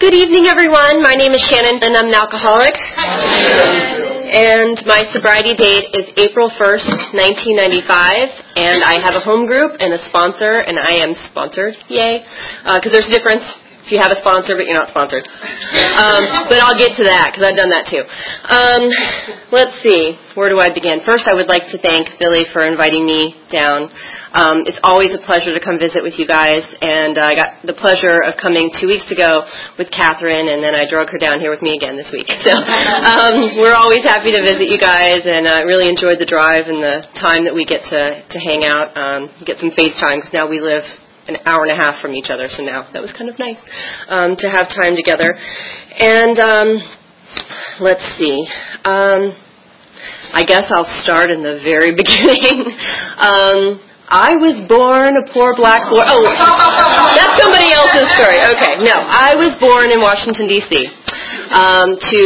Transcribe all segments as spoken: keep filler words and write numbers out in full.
Good evening, everyone. My name is Shannon, and I'm an alcoholic. And my sobriety date is April first, nineteen ninety-five, and I have a home group and a sponsor, and I am sponsored. Yay. Because uh, there's a difference if you have a sponsor, but you're not sponsored. Um, but I'll get to that, because I've done that too. Um, let's see. Where do I begin? First, I would like to thank Billy for inviting me down. Um, it's always a pleasure to come visit with you guys, and uh, I got the pleasure of coming two weeks ago with Catherine, and then I drug her down here with me again this week. So um, we're always happy to visit you guys, and I uh, really enjoyed the drive and the time that we get to, to hang out, um, get some FaceTime, because now we live an hour and a half from each other, so now that was kind of nice um, to have time together. And um, let's see. Um, I guess I'll start in the very beginning. um, I was born a poor black boy. Oh, that's somebody else's story. Okay, no. I was born in Washington, D C um, to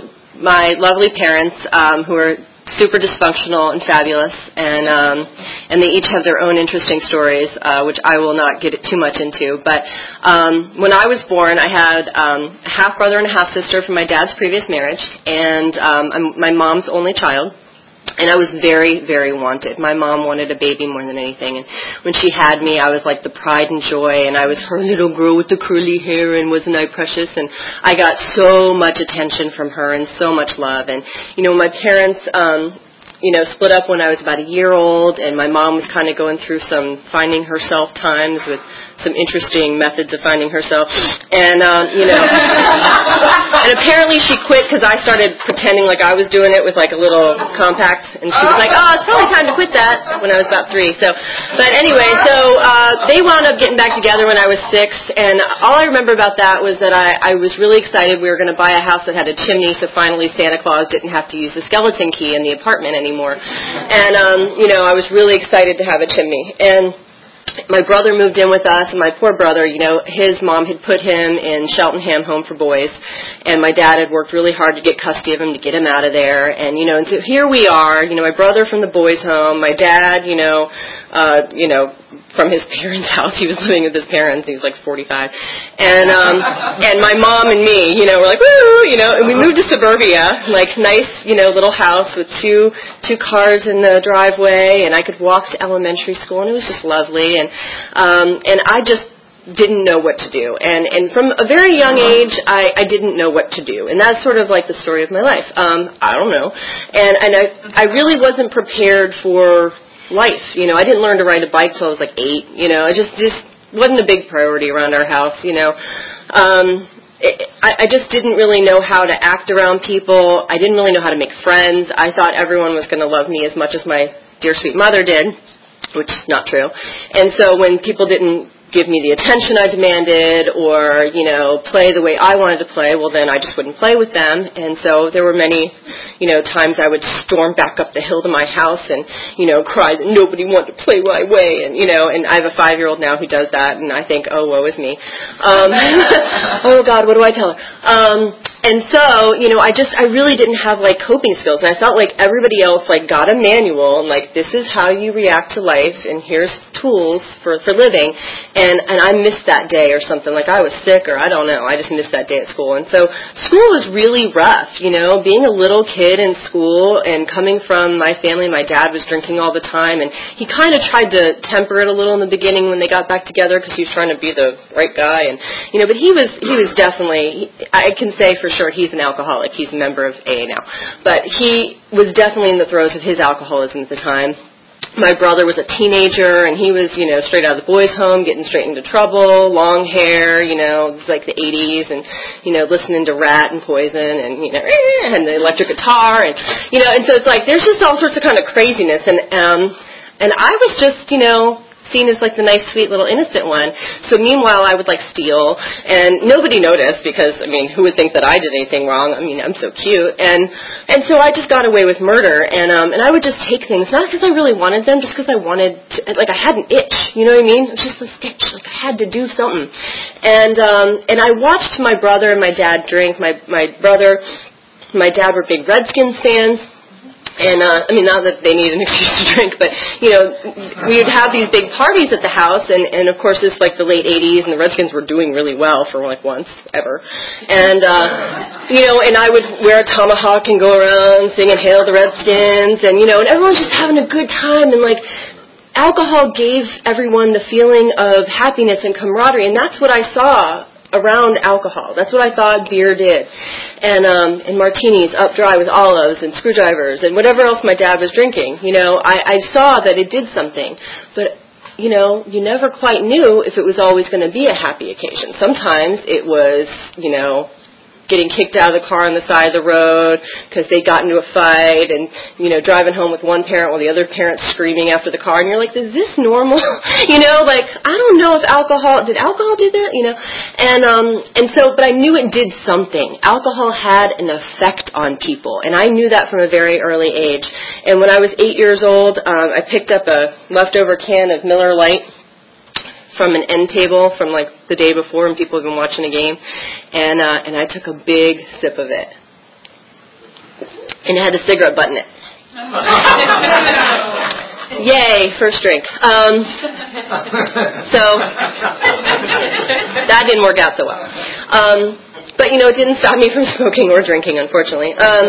my lovely parents um, who are super dysfunctional and fabulous, and um, and they each have their own interesting stories, uh, which I will not get too much into. But um, when I was born, I had um, a half-brother and a half-sister from my dad's previous marriage, and um, I'm my mom's only child. And I was very, very wanted. My mom wanted a baby more than anything. And when she had me, I was like the pride and joy. And I was her little girl with the curly hair, and wasn't I precious? And I got so much attention from her and so much love. And, you know, my parents, um, you know, split up when I was about a year old. And my mom was kind of going through some finding herself times with some interesting methods of finding herself. And, um, you know, and apparently she quit because I started pretending like I was doing it with like a little compact. And she was like, oh, it's probably time to quit that when I was about three. So, but anyway, so uh, they wound up getting back together when I was six. And all I remember about that was that I, I was really excited. We were going to buy a house that had a chimney, so finally Santa Claus didn't have to use the skeleton key in the apartment anymore. And, um, you know, I was really excited to have a chimney. And my brother moved in with us, and my poor brother, you know, his mom had put him in Cheltenham Home for Boys, and my dad had worked really hard to get custody of him, to get him out of there, and, you know, and so here we are, you know, my brother from the boys' home, my dad, you know, uh, you know, from his parents' house. He was living with his parents. He was like forty-five. And um, and my mom and me, you know, we're like, woo, you know, and we moved to suburbia, like nice, you know, little house with two two cars in the driveway, and I could walk to elementary school, and it was just lovely. And um, and I just didn't know what to do. And and from a very young age, I, I didn't know what to do. And that's sort of like the story of my life. Um, I don't know. And, and I, I really wasn't prepared for life. You know, I didn't learn to ride a bike till I was like eight. You know, it just just wasn't a big priority around our house. You know, um, it, I, I just didn't really know how to act around people. I didn't really know how to make friends. I thought everyone was going to love me as much as my dear sweet mother did, which is not true. And so when people didn't give me the attention I demanded, or, you know, play the way I wanted to play, well, then I just wouldn't play with them. And so there were many, you know, times I would storm back up the hill to my house and, you know, cry that nobody wanted to play my way. And, you know, and I have a five-year-old now who does that, and I think, oh, woe is me. Um, oh, God, what do I tell her? Um, and so, you know, I just, I really didn't have, like, coping skills. And I felt like everybody else, like, got a manual, and, like, this is how you react to life, and here's tools for, for living. And, and I missed that day or something, like I was sick or I don't know. I just missed that day at school. And so school was really rough, you know, being a little kid in school and coming from my family. My dad was drinking all the time, and he kind of tried to temper it a little in the beginning when they got back together because he was trying to be the right guy. And, you know, but he was, he was definitely, I can say for sure he's an alcoholic. He's a member of A A now. But he was definitely in the throes of his alcoholism at the time. My brother was a teenager, and he was, you know, straight out of the boys' home, getting straight into trouble, long hair, you know, it was like the eighties, and, you know, listening to Rat and Poison, and, you know, and the electric guitar, and, you know, and so it's like, there's just all sorts of kind of craziness, and, um, and I was just, you know, seen as like the nice, sweet little innocent one. So meanwhile, I would like steal, and nobody noticed because, I mean, who would think that I did anything wrong? I mean, I'm so cute, and and so I just got away with murder, and um, and I would just take things, not because I really wanted them, just because I wanted, to, like I had an itch, you know what I mean? It was just this itch, like I had to do something, and um, and I watched my brother and my dad drink. My my brother, my dad were big Redskins fans. And, uh, I mean, not that they need an excuse to drink, but, you know, we would have these big parties at the house, and, and of course, it's like the late eighties, and the Redskins were doing really well for, like, once, ever. And, uh, you know, and I would wear a tomahawk and go around singing Hail the Redskins, and, you know, and everyone's just having a good time, and, like, alcohol gave everyone the feeling of happiness and camaraderie, and that's what I saw around alcohol. That's what I thought beer did. And um, and martinis up dry with olives and screwdrivers and whatever else my dad was drinking. You know, I, I saw that it did something. But, you know, you never quite knew if it was always going to be a happy occasion. Sometimes it was, you know, getting kicked out of the car on the side of the road because they got into a fight and, you know, driving home with one parent while the other parent's screaming after the car. And you're like, is this normal? you know, like, I don't know if alcohol, did alcohol do that? You know, and, um, and so, but I knew it did something. Alcohol had an effect on people, and I knew that from a very early age. And when I was eight years old, um, I picked up a leftover can of Miller Lite from an end table from like the day before when people had been watching a game, and uh, and I took a big sip of it, and it had a cigarette butt in it. Yay, first drink. Um, so that didn't work out so well. Um, but, you know, it didn't stop me from smoking or drinking, unfortunately. Um,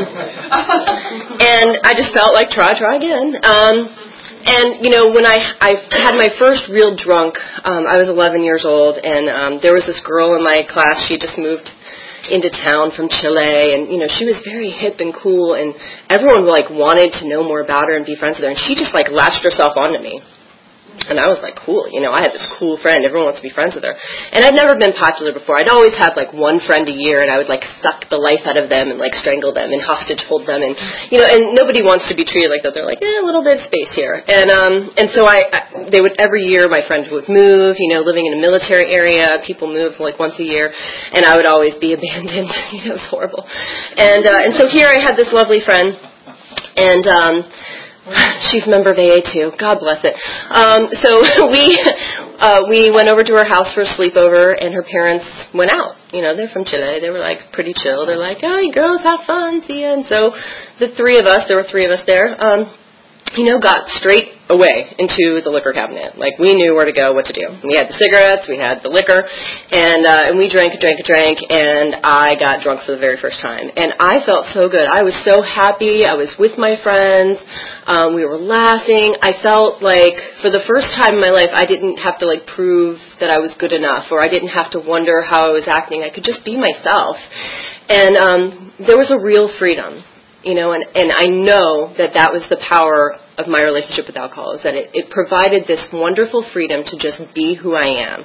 and I just felt like try, try again. Um, And, you know, when I I had my first real drunk, um, I was eleven years old, and um, there was this girl in my class. She just moved into town from Chile, and, you know, she was very hip and cool, and everyone, like, wanted to know more about her and be friends with her, and she just, like, latched herself onto me. And I was like, cool, you know, I had this cool friend. Everyone wants to be friends with her. And I'd never been popular before. I'd always have, like, one friend a year, and I would, like, suck the life out of them and, like, strangle them and hostage hold them. And, you know, and nobody wants to be treated like that. They're like, eh, a little bit of space here. And um, and so I, I, they would, every year my friend would move, you know, living in a military area. People move, like, once a year. And I would always be abandoned. you know, it was horrible. And, uh, and so here I had this lovely friend. And, um... she's a member of A A too. God bless it. Um, so we uh, we went over to her house for a sleepover, and her parents went out. You know, they're from Chile. They were, like, pretty chill. They're like, oh, you girls, have fun. See ya. And so the three of us, there were three of us there, um, you know, got straight away into the liquor cabinet. Like, we knew where to go, what to do. We had the cigarettes, we had the liquor, and uh, and we drank, drank, drank, and I got drunk for the very first time. And I felt so good. I was so happy. I was with my friends. Um, we were laughing. I felt like, for the first time in my life, I didn't have to, like, prove that I was good enough, or I didn't have to wonder how I was acting. I could just be myself. And um, there was a real freedom. You know, and, and I know that that was the power of my relationship with alcohol, is that it, it provided this wonderful freedom to just be who I am.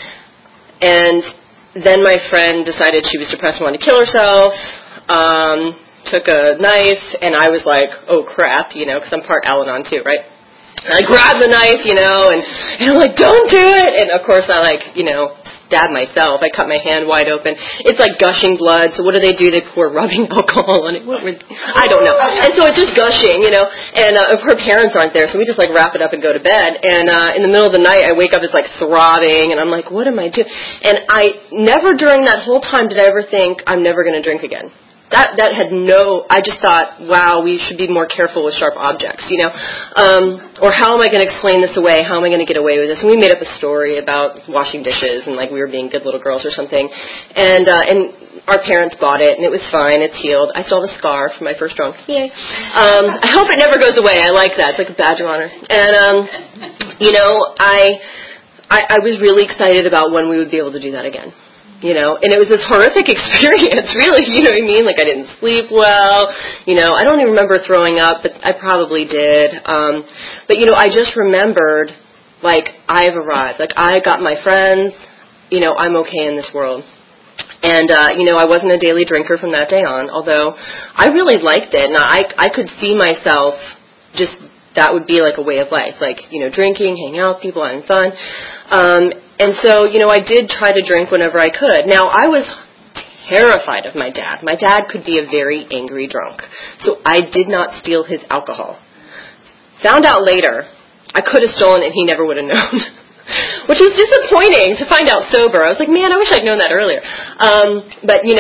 And then my friend decided she was depressed and wanted to kill herself, um, took a knife, and I was like, oh, crap, you know, because I'm part Al-Anon too, right? And I grabbed the knife, you know, and, and I'm like, don't do it! And, of course, I, like, you know, stabbed myself. I cut my hand wide open. It's like gushing blood, so what do they do? They pour rubbing alcohol on it. What was, I don't know. And so it's just gushing, you know, and uh, her parents aren't there, so we just, like, wrap it up and go to bed. And uh, in the middle of the night, I wake up, it's, like, throbbing, and I'm like, what am I doing? And I never during that whole time did I ever think, I'm never going to drink again. That that had no, I just thought, wow, we should be more careful with sharp objects, you know. Um, or how am I going to explain this away? How am I going to get away with this? And we made up a story about washing dishes and, like, we were being good little girls or something. And uh, and our parents bought it, and it was fine. It's healed. I still have a scar from my first drunk. Yay. Um, I hope it never goes away. I like that. It's like a badge of honor. And, um, you know, I, I I was really excited about when we would be able to do that again. You know, and it was this horrific experience, really, you know what I mean? Like, I didn't sleep well, you know, I don't even remember throwing up, but I probably did. Um, but, you know, I just remembered, like, I've arrived. Like, I got my friends, you know, I'm okay in this world. And, uh, you know, I wasn't a daily drinker from that day on, although I really liked it, and I, I could see myself just, that would be like a way of life, like, you know, drinking, hanging out with people, having fun. Um, and so, you know, I did try to drink whenever I could. Now, I was terrified of my dad. My dad could be a very angry drunk. So I did not steal his alcohol. Found out later, I could have stolen it and he never would have known. Which was disappointing to find out sober. I was like, man, I wish I'd known that earlier. Um, but, you know,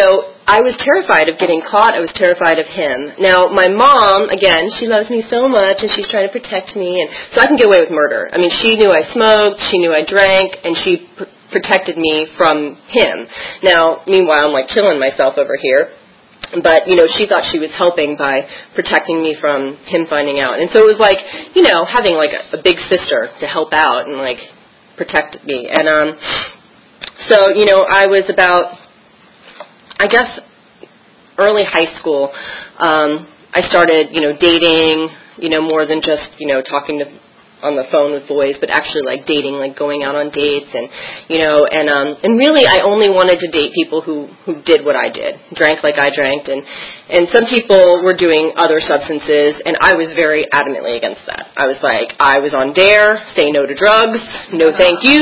I was terrified of getting caught. I was terrified of him. Now, my mom, again, she loves me so much, and she's trying to protect me, and so I can get away with murder. I mean, she knew I smoked, she knew I drank, and she pr- protected me from him. Now, meanwhile, I'm like killing myself over here. But, you know, she thought she was helping by protecting me from him finding out. And so it was like, you know, having like a, a big sister to help out and like protect me. And um, so, you know, I was about, I guess, early high school. Um, I started, you know, dating, you know, more than just, you know, talking to on the phone with boys, but actually like dating, like going out on dates, and you know, and um, and really, I only wanted to date people who who did what I did, drank like I drank, and and some people were doing other substances, and I was very adamantly against that. I was like, I was on DARE, say no to drugs, no thank you,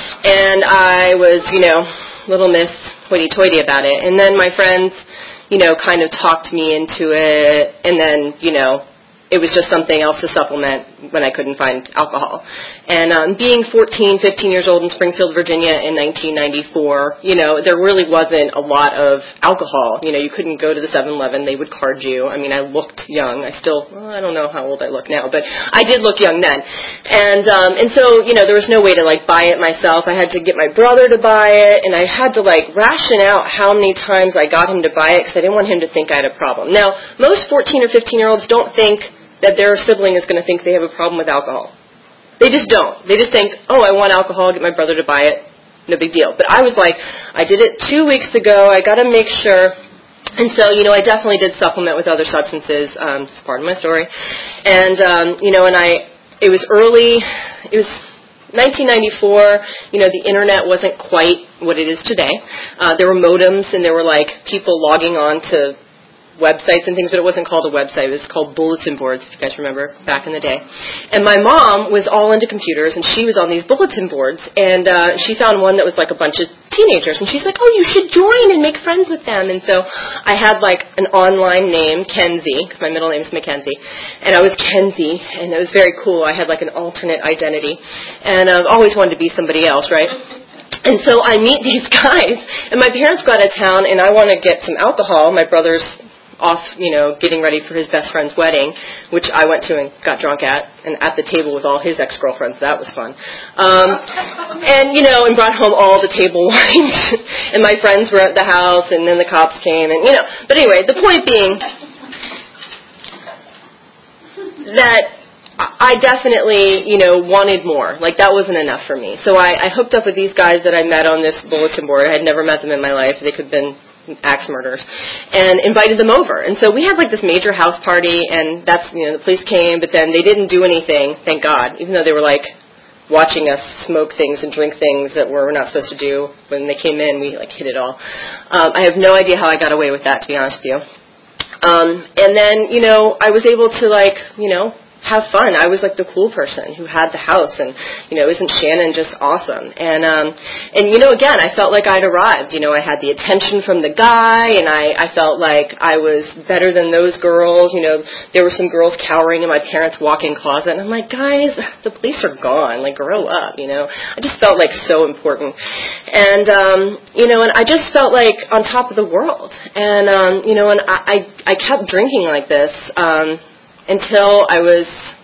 and I was, you know, little Miss Hoity-toity about it, and then my friends, you know, kind of talked me into it, and then, you know, it was just something else to supplement when I couldn't find alcohol. And um, being fourteen, fifteen years old in Springfield, Virginia in nineteen ninety-four, you know, there really wasn't a lot of alcohol. You know, you couldn't go to the seven eleven. They would card you. I mean, I looked young. I still, well, I don't know how old I look now, but I did look young then. And um, and so, you know, there was no way to, like, buy it myself. I had to get my brother to buy it, and I had to, like, ration out how many times I got him to buy it because I didn't want him to think I had a problem. Now, most fourteen or fifteen-year-olds don't think that their sibling is going to think they have a problem with alcohol. They just don't. They just think, oh, I want alcohol, get my brother to buy it, no big deal. But I was like, I did it two weeks ago, I got to make sure. And so, you know, I definitely did supplement with other substances. Um, it's part of my story. And, um, you know, and I, it was early, it was nineteen ninety-four, you know, the internet wasn't quite what it is today. Uh, there were modems, and there were, like, people logging on to websites and things, but it wasn't called a website. It was called bulletin boards, if you guys remember, back in the day. And my mom was all into computers, and she was on these bulletin boards, and uh, she found one that was like a bunch of teenagers, and she's like, oh, you should join and make friends with them. And so I had like an online name, Kenzie, because my middle name is Mackenzie, and I was Kenzie, and it was very cool. I had like an alternate identity, and I've uh, always wanted to be somebody else, right? And so I meet these guys, and my parents go out of town, and I want to get some alcohol. My brother's off, you know, getting ready for his best friend's wedding, which I went to and got drunk at, and at the table with all his ex-girlfriends. That was fun. Um, and, you know, and brought home all the table wine. And my friends were at the house, and then the cops came, and, you know. But anyway, the point being that I definitely, you know, wanted more. Like, that wasn't enough for me. So I, I hooked up with these guys that I met on this bulletin board. I had never met them in my life. They could have been axe murderers, and invited them over. And so we had like this major house party, and that's, you know, the police came, but then they didn't do anything, thank God, even though they were like watching us smoke things and drink things that we're not supposed to do. When they came in, we like hid it all. Um, I have no idea how I got away with that, to be honest with you. Um, and then, you know, I was able to like, you know, have fun. I was like the cool person who had the house, and, you know, isn't Shannon just awesome? And, um, and, you know, again, I felt like I'd arrived. You know, I had the attention from the guy, and I, I felt like I was better than those girls. You know, there were some girls cowering in my parents' walk-in closet, and I'm like, guys, the police are gone. Like, grow up, you know. I just felt like so important. And, um, you know, and I just felt like on top of the world. And, um, you know, and I, I, I kept drinking like this, um, until I was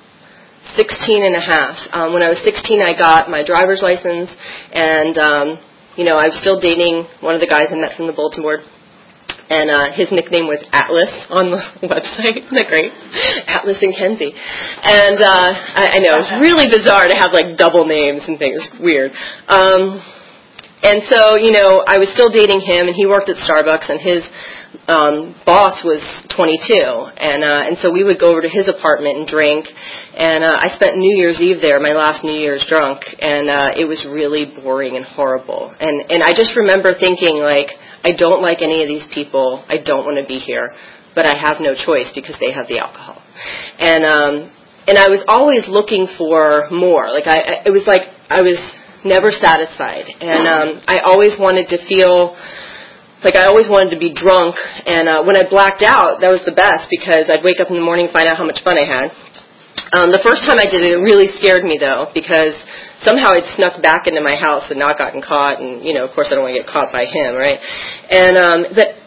sixteen and a half. Um, when I was sixteen, I got my driver's license, and, um, you know, I was still dating one of the guys I met from the bulletin board, and uh, his nickname was Atlas on the website. Isn't that great? Atlas and Kenzie. And uh, I, I know, it's really bizarre to have, like, double names and things. Weird. Um, and so, you know, I was still dating him, and he worked at Starbucks, and his Um, boss was twenty-two, and uh, and so we would go over to his apartment and drink, and uh, I spent New Year's Eve there, my last New Year's drunk, and uh, it was really boring and horrible, and and I just remember thinking, like, I don't like any of these people, I don't want to be here, but I have no choice because they have the alcohol, and um, and I was always looking for more, like I, I it was like I was never satisfied, and um, I always wanted to feel. Like, I always wanted to be drunk, and uh, when I blacked out, that was the best, because I'd wake up in the morning and find out how much fun I had. Um, the first time I did it, it really scared me, though, because somehow I'd snuck back into my house and not gotten caught, and, you know, of course I don't want to get caught by him, right? And, um, but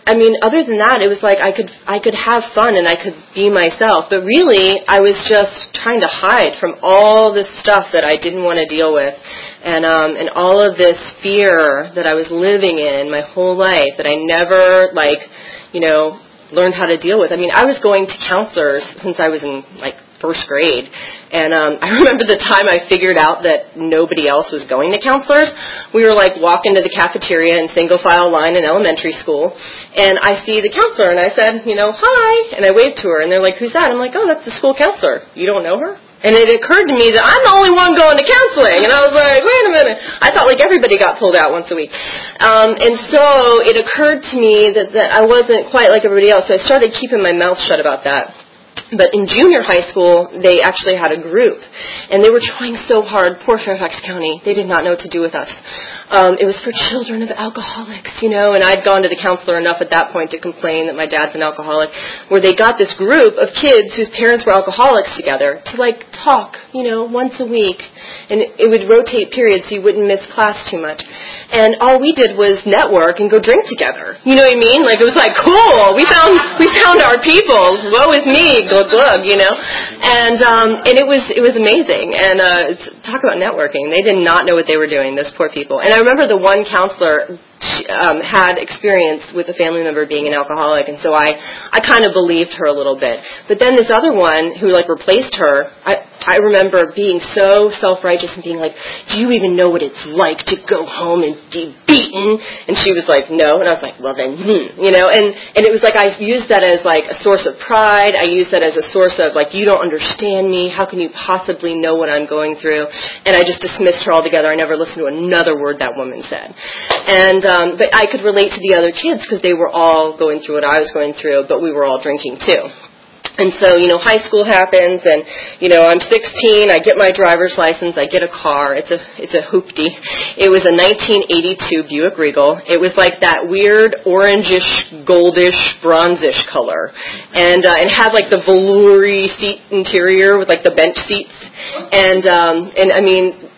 I mean, other than that, it was like I could I could have fun and I could be myself. But really, I was just trying to hide from all this stuff that I didn't want to deal with, and um, and all of this fear that I was living in my whole life that I never, like, you know, learned how to deal with. I mean, I was going to counselors since I was in, like, first grade. And um, I remember the time I figured out that nobody else was going to counselors. We were, like, walking to the cafeteria in single file line in elementary school. And I see the counselor, and I said, you know, hi. And I waved to her, and they're like, who's that? I'm like, oh, that's the school counselor. You don't know her? And it occurred to me that I'm the only one going to counseling. And I was like, wait a minute. I thought like everybody got pulled out once a week. Um, and so it occurred to me that, that I wasn't quite like everybody else. So I started keeping my mouth shut about that. But in junior high school, they actually had a group. And they were trying so hard. Poor Fairfax County. They did not know what to do with us. Um, it was for children of alcoholics, you know, and I'd gone to the counselor enough at that point to complain that my dad's an alcoholic, where they got this group of kids whose parents were alcoholics together to, like, talk, you know, once a week. And it, it would rotate periods so you wouldn't miss class too much. And all we did was network and go drink together. You know what I mean? Like, it was like, cool, we found we found our people. Woe is me, glug glug, you know? And um, and it was it was amazing. And uh, it's, talk about networking. They did not know what they were doing, those poor people. And I remember the one counselor um, had experience with a family member being an alcoholic, and so I, I kind of believed her a little bit. But then this other one who, like, replaced her, I, I remember being so self-righteous and being like, do you even know what it's like to go home and be beaten? And she was like, no. And I was like, well then, hmm. You know, and, and it was like I used that as, like, a source of pride. I used that as a source of, like, you don't understand me. How can you possibly know what I'm going through? And I just dismissed her altogether. I never listened to another word that woman said. And um, but I could relate to the other kids because they were all going through what I was going through, but we were all drinking too. And so, you know, high school happens, and, you know, I'm sixteen, I get my driver's license, I get a car. It's a it's a hoopty. It was a nineteen eighty-two Buick Regal. It was like that weird orangish, goldish, bronzish color. And uh, it had, like, the velour-y seat interior with, like, the bench seats. And, um, and I mean...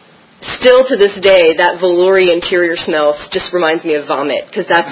Still to this day, that velour-y interior smell just reminds me of vomit, because that's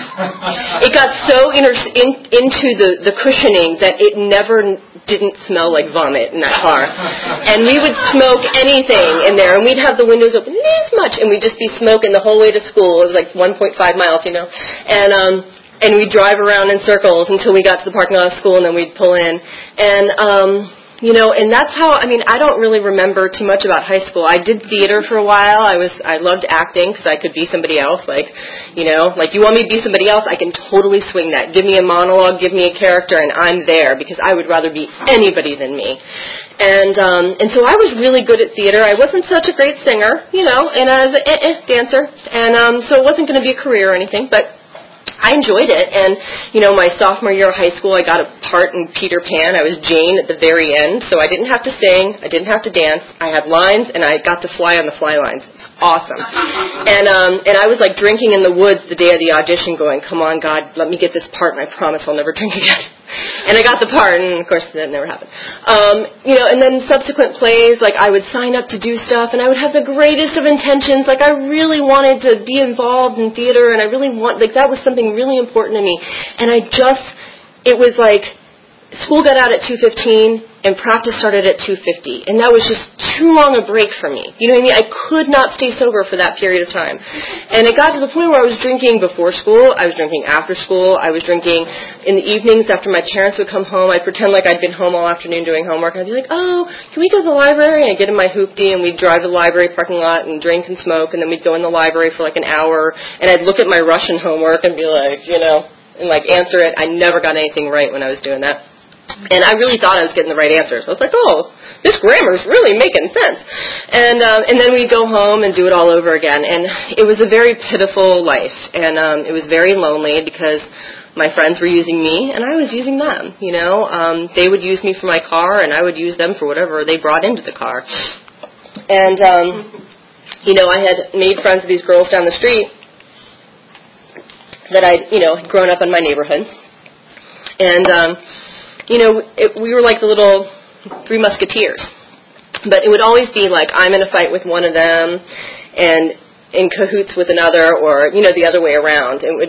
it got so inter- in, into the, the cushioning that it never didn't smell like vomit in that car. And we would smoke anything in there, and we'd have the windows open this much, and we'd just be smoking the whole way to school. It was like one point five miles, you know, and um, and we'd drive around in circles until we got to the parking lot of school, and then we'd pull in, and um. You know, and that's how, I mean, I don't really remember too much about high school. I did theater for a while. I was, I loved acting because I could be somebody else. Like, you know, like you want me to be somebody else, I can totally swing that. Give me a monologue, give me a character, and I'm there because I would rather be anybody than me. And um, and so I was really good at theater. I wasn't such a great singer, you know, and I was an eh, eh, dancer. And um, so it wasn't going to be a career or anything, but I enjoyed it, and, you know, my sophomore year of high school, I got a part in Peter Pan. I was Jane at the very end, so I didn't have to sing, I didn't have to dance. I had lines, and I got to fly on the fly lines. It was awesome. And um, and I was, like, drinking in the woods the day of the audition going, come on, God, let me get this part, and I promise I'll never drink again. And I got the part, and, of course, that never happened. Um, you know, and then subsequent plays, like, I would sign up to do stuff, and I would have the greatest of intentions. Like, I really wanted to be involved in theater, and I really want, like, that was something really important to me. And I just, it was like, school got out at two fifteen, and practice started at two fifty. And that was just too long a break for me. You know what I mean? I could not stay sober for that period of time. And it got to the point where I was drinking before school, I was drinking after school, I was drinking in the evenings after my parents would come home. I'd pretend like I'd been home all afternoon doing homework. I'd be like, oh, can we go to the library? And I'd get in my hoopty, and we'd drive to the library parking lot and drink and smoke, and then we'd go in the library for like an hour, and I'd look at my Russian homework and be like, you know, and like answer it. I never got anything right when I was doing that. And I really thought I was getting the right answers. I was like, oh, this grammar's really making sense. And um, and then we'd go home and do it all over again. And it was a very pitiful life. And um, it was very lonely because my friends were using me and I was using them, you know. Um, they would use me for my car and I would use them for whatever they brought into the car. And, um, you know, I had made friends with these girls down the street that I'd, you know, had grown up in my neighborhood. And, um, you know, it, we were like the little Three Musketeers. But it would always be like I'm in a fight with one of them and in cahoots with another, or, you know, the other way around. It would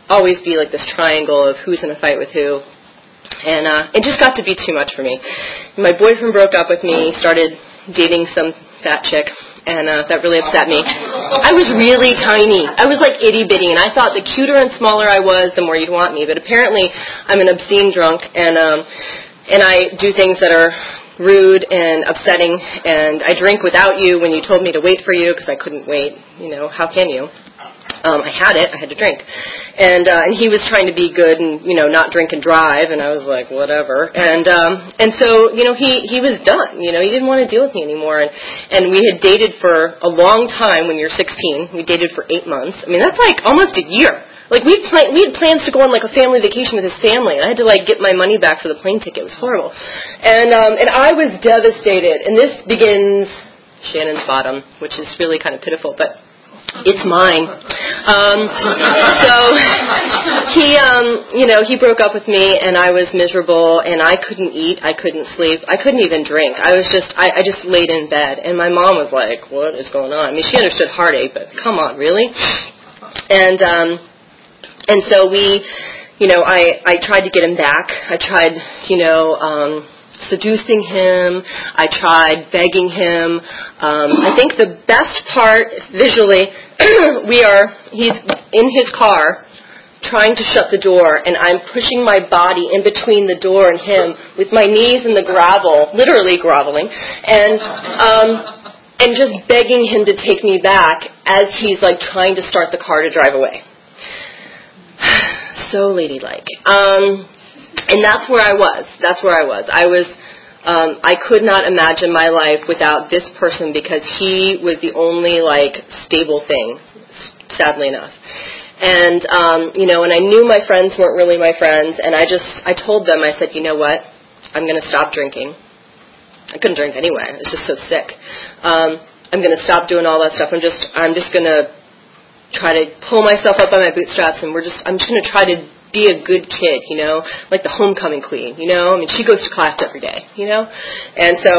always be like this triangle of who's going to fight with who. And uh, it just got to be too much for me. My boyfriend broke up with me, started dating some fat chick, and uh, that really upset me. I was really tiny. I was like itty-bitty, and I thought the cuter and smaller I was, the more you'd want me. But apparently I'm an obscene drunk, and um, and I do things that are rude and upsetting, and I drink without you when you told me to wait for you because I couldn't wait. You know, how can you? Um, I had it. I had to drink. And uh, and he was trying to be good and, you know, not drink and drive, and I was like, whatever. And um, and so, you know, he, he was done. You know, he didn't want to deal with me anymore. And, and we had dated for a long time when you're sixteen. We dated for eight months. I mean, that's like almost a year. Like, we pl- we had plans to go on, like, a family vacation with his family, and I had to, like, get my money back for the plane ticket. It was horrible. And um, and I was devastated. And this begins Shannon's bottom, which is really kind of pitiful, but it's mine. Um, so he, um, you know, he broke up with me, and I was miserable, and I couldn't eat, I couldn't sleep, I couldn't even drink. I was just, I, I just laid in bed, and my mom was like, what is going on? I mean, she understood heartache, but come on, really? And, um, and so we, you know, I, I tried to get him back. I tried, you know, um, seducing him. I tried begging him. Um, I think the best part, visually, we are, he's in his car trying to shut the door, and I'm pushing my body in between the door and him with my knees in the gravel, literally groveling, and um, and just begging him to take me back as he's like trying to start the car to drive away. So ladylike. Um, and that's where I was. That's where I was. I was, um, I could not imagine my life without this person because he was the only, like, stable thing, sadly enough. And, um, you know, and I knew my friends weren't really my friends, and I just, I told them, I said, you know what, I'm going to stop drinking. I couldn't drink anyway. I was just so sick. Um, I'm going to stop doing all that stuff. I'm just, I'm just going to try to pull myself up by my bootstraps, and we're just, I'm just going to try to be a good kid, you know, like the homecoming queen, you know. I mean, she goes to class every day, you know. And so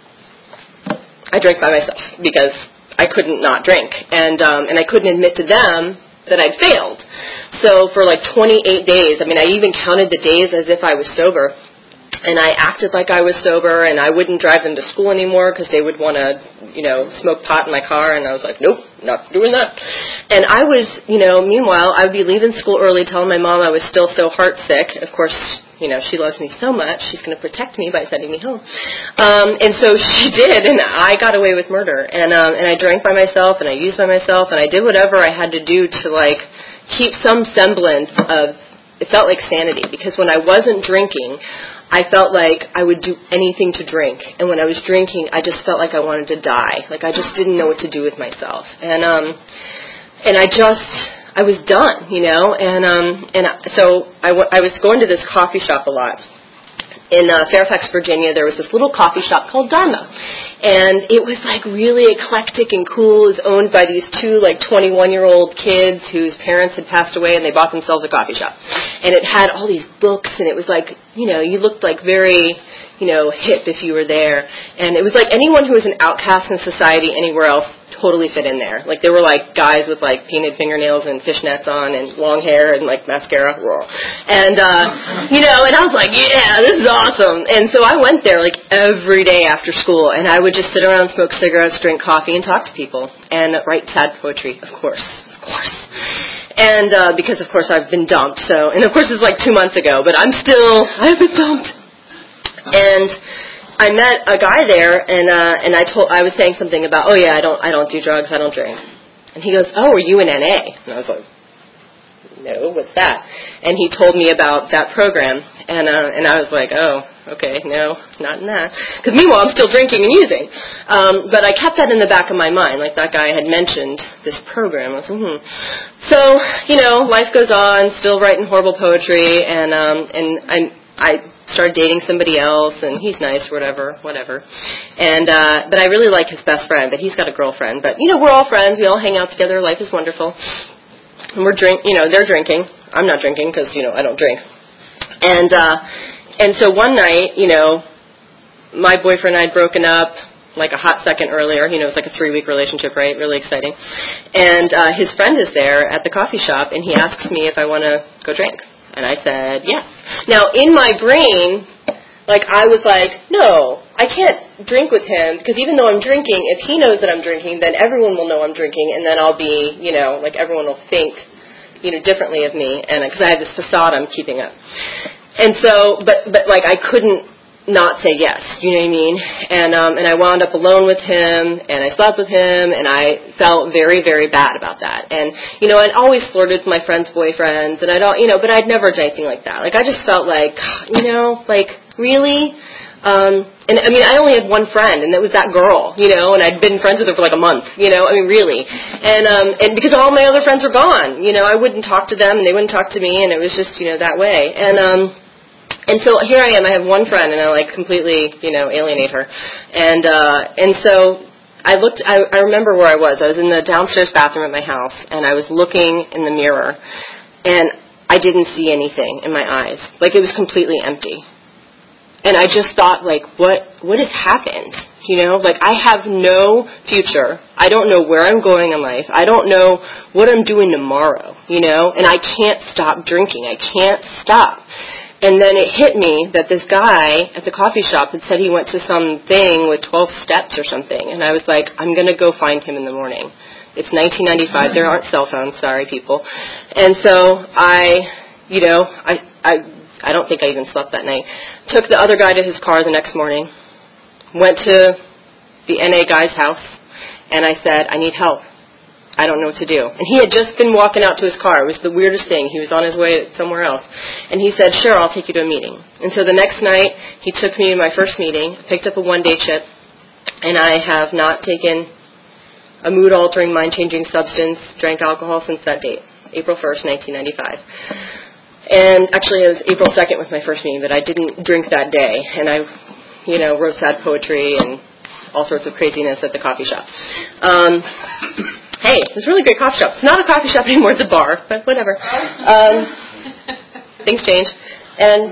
I drank by myself because I couldn't not drink, and um, and I couldn't admit to them that I'd failed. So for like twenty-eight days, I mean, I even counted the days as if I was sober. And I acted like I was sober, and I wouldn't drive them to school anymore because they would want to, you know, smoke pot in my car. And I was like, nope, not doing that. And I was, you know, meanwhile, I would be leaving school early telling my mom I was still so heartsick. Of course, you know, she loves me so much, she's going to protect me by sending me home. Um, and so she did, and I got away with murder. And, um, and I drank by myself, and I used by myself, and I did whatever I had to do to, like, keep some semblance of, it felt like sanity. Because when I wasn't drinking, I felt like I would do anything to drink. And when I was drinking, I just felt like I wanted to die. Like I just didn't know what to do with myself. And um, and I just, I was done, you know. And um, and so I, w- I was going to this coffee shop a lot. In uh, Fairfax, Virginia, there was this little coffee shop called Dharma. And it was, like, really eclectic and cool. It was owned by these two, like, twenty-one-year-old kids whose parents had passed away, and they bought themselves a coffee shop. And it had all these books, and it was, like, you know, you looked, like, very, you know, hip if you were there. And it was like anyone who was an outcast in society anywhere else totally fit in there. Like, there were, like, guys with, like, painted fingernails and fishnets on and long hair and, like, mascara. And, uh, you know, and I was like, yeah, this is awesome. And so I went there, like, every day after school, and I would just sit around, smoke cigarettes, drink coffee, and talk to people. And write sad poetry, of course, of course. And, uh, because, of course, I've been dumped, so, and, of course, it's like two months ago, but I'm still, I've been dumped. And I met a guy there, and uh, and I told I was saying something about, oh yeah, I don't I don't do drugs, I don't drink. And he goes, oh, are you in N A? And I was like, no, what's that? And he told me about that program, and uh, and I was like, oh, okay, no, not in that. Because meanwhile, I'm still drinking and using. Um, but I kept that in the back of my mind, like that guy had mentioned this program. I was like, hmm. So, you know, life goes on, still writing horrible poetry, and um, and I I. started dating somebody else, and he's nice, whatever, whatever. And, uh, but I really like his best friend, but he's got a girlfriend. But, you know, we're all friends. We all hang out together. Life is wonderful. And we're drink, you know, they're drinking. I'm not drinking because, you know, I don't drink. And, uh, and so one night, you know, my boyfriend and I had broken up, like a hot second earlier. You know, it's like a three-week relationship, right? Really exciting. And uh, his friend is there at the coffee shop, and he asks me if I want to go drink. And I said, yes. Now, in my brain, like, I was like, no, I can't drink with him, because even though I'm drinking, if he knows that I'm drinking, then everyone will know I'm drinking, and then I'll be, you know, like, everyone will think, you know, differently of me, and because I have this facade I'm keeping up. And so, but, but like, I couldn't not say yes, you know what I mean? And um, and I wound up alone with him, and I slept with him, and I felt very, very bad about that. And, you know, I'd always flirted with my friends' boyfriends, and I'd, all, you know, but I'd never done anything like that. Like, I just felt like, you know, like, really? Um, and, I mean, I only had one friend, and it was that girl, you know, and I'd been friends with her for like a month, you know, I mean, really. And um, and because all my other friends were gone, you know, I wouldn't talk to them, and they wouldn't talk to me, and it was just, you know, that way. And, um... And so here I am, I have one friend, and I, like, completely, you know, alienate her. And uh, and so I looked, I, I remember where I was. I was in the downstairs bathroom at my house, and I was looking in the mirror, and I didn't see anything in my eyes. Like, it was completely empty. And I just thought, like, what what has happened? You know, like, I have no future. I don't know where I'm going in life. I don't know what I'm doing tomorrow, you know, and I can't stop drinking. I can't stop. And then it hit me that this guy at the coffee shop had said he went to some thing with twelve steps or something. And I was like, I'm going to go find him in the morning. It's nineteen ninety-five. There aren't cell phones. Sorry, people. And so I, you know, I, I, I don't think I even slept that night. Took the other guy to his car the next morning. Went to the N A guy's house. And I said, I need help. I don't know what to do. And he had just been walking out to his car. It was the weirdest thing. He was on his way somewhere else. And he said, sure, I'll take you to a meeting. And so the next night, he took me to my first meeting, picked up a one-day chip, and I have not taken a mood-altering, mind-changing substance, drank alcohol since that date, April first, nineteen ninety-five. And actually, it was April second was my first meeting, but I didn't drink that day. And I, you know, wrote sad poetry and all sorts of craziness at the coffee shop. Um... Hey, it's a really great coffee shop. It's not a coffee shop anymore, it's a bar, but whatever. Um, things change. And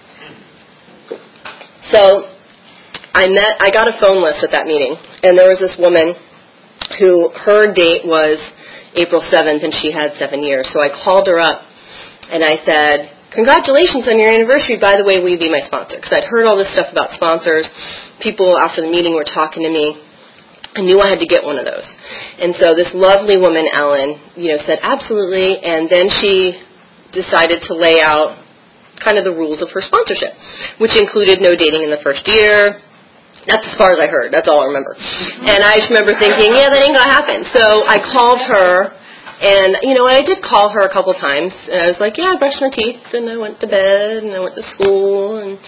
so I met, I got a phone list at that meeting, and there was this woman who, her date was April seventh, and she had seven years. So I called her up, and I said, congratulations on your anniversary. By the way, will you be my sponsor? Because I'd heard all this stuff about sponsors. People after the meeting were talking to me. I knew I had to get one of those. And so this lovely woman, Ellen, you know, said absolutely, and then she decided to lay out kind of the rules of her sponsorship, which included no dating in the first year. That's as far as I heard. That's all I remember. And I just remember thinking, yeah, that ain't going to happen. So I called her, and, you know, I did call her a couple times, and I was like, yeah, I brushed my teeth, and I went to bed, and I went to school, and...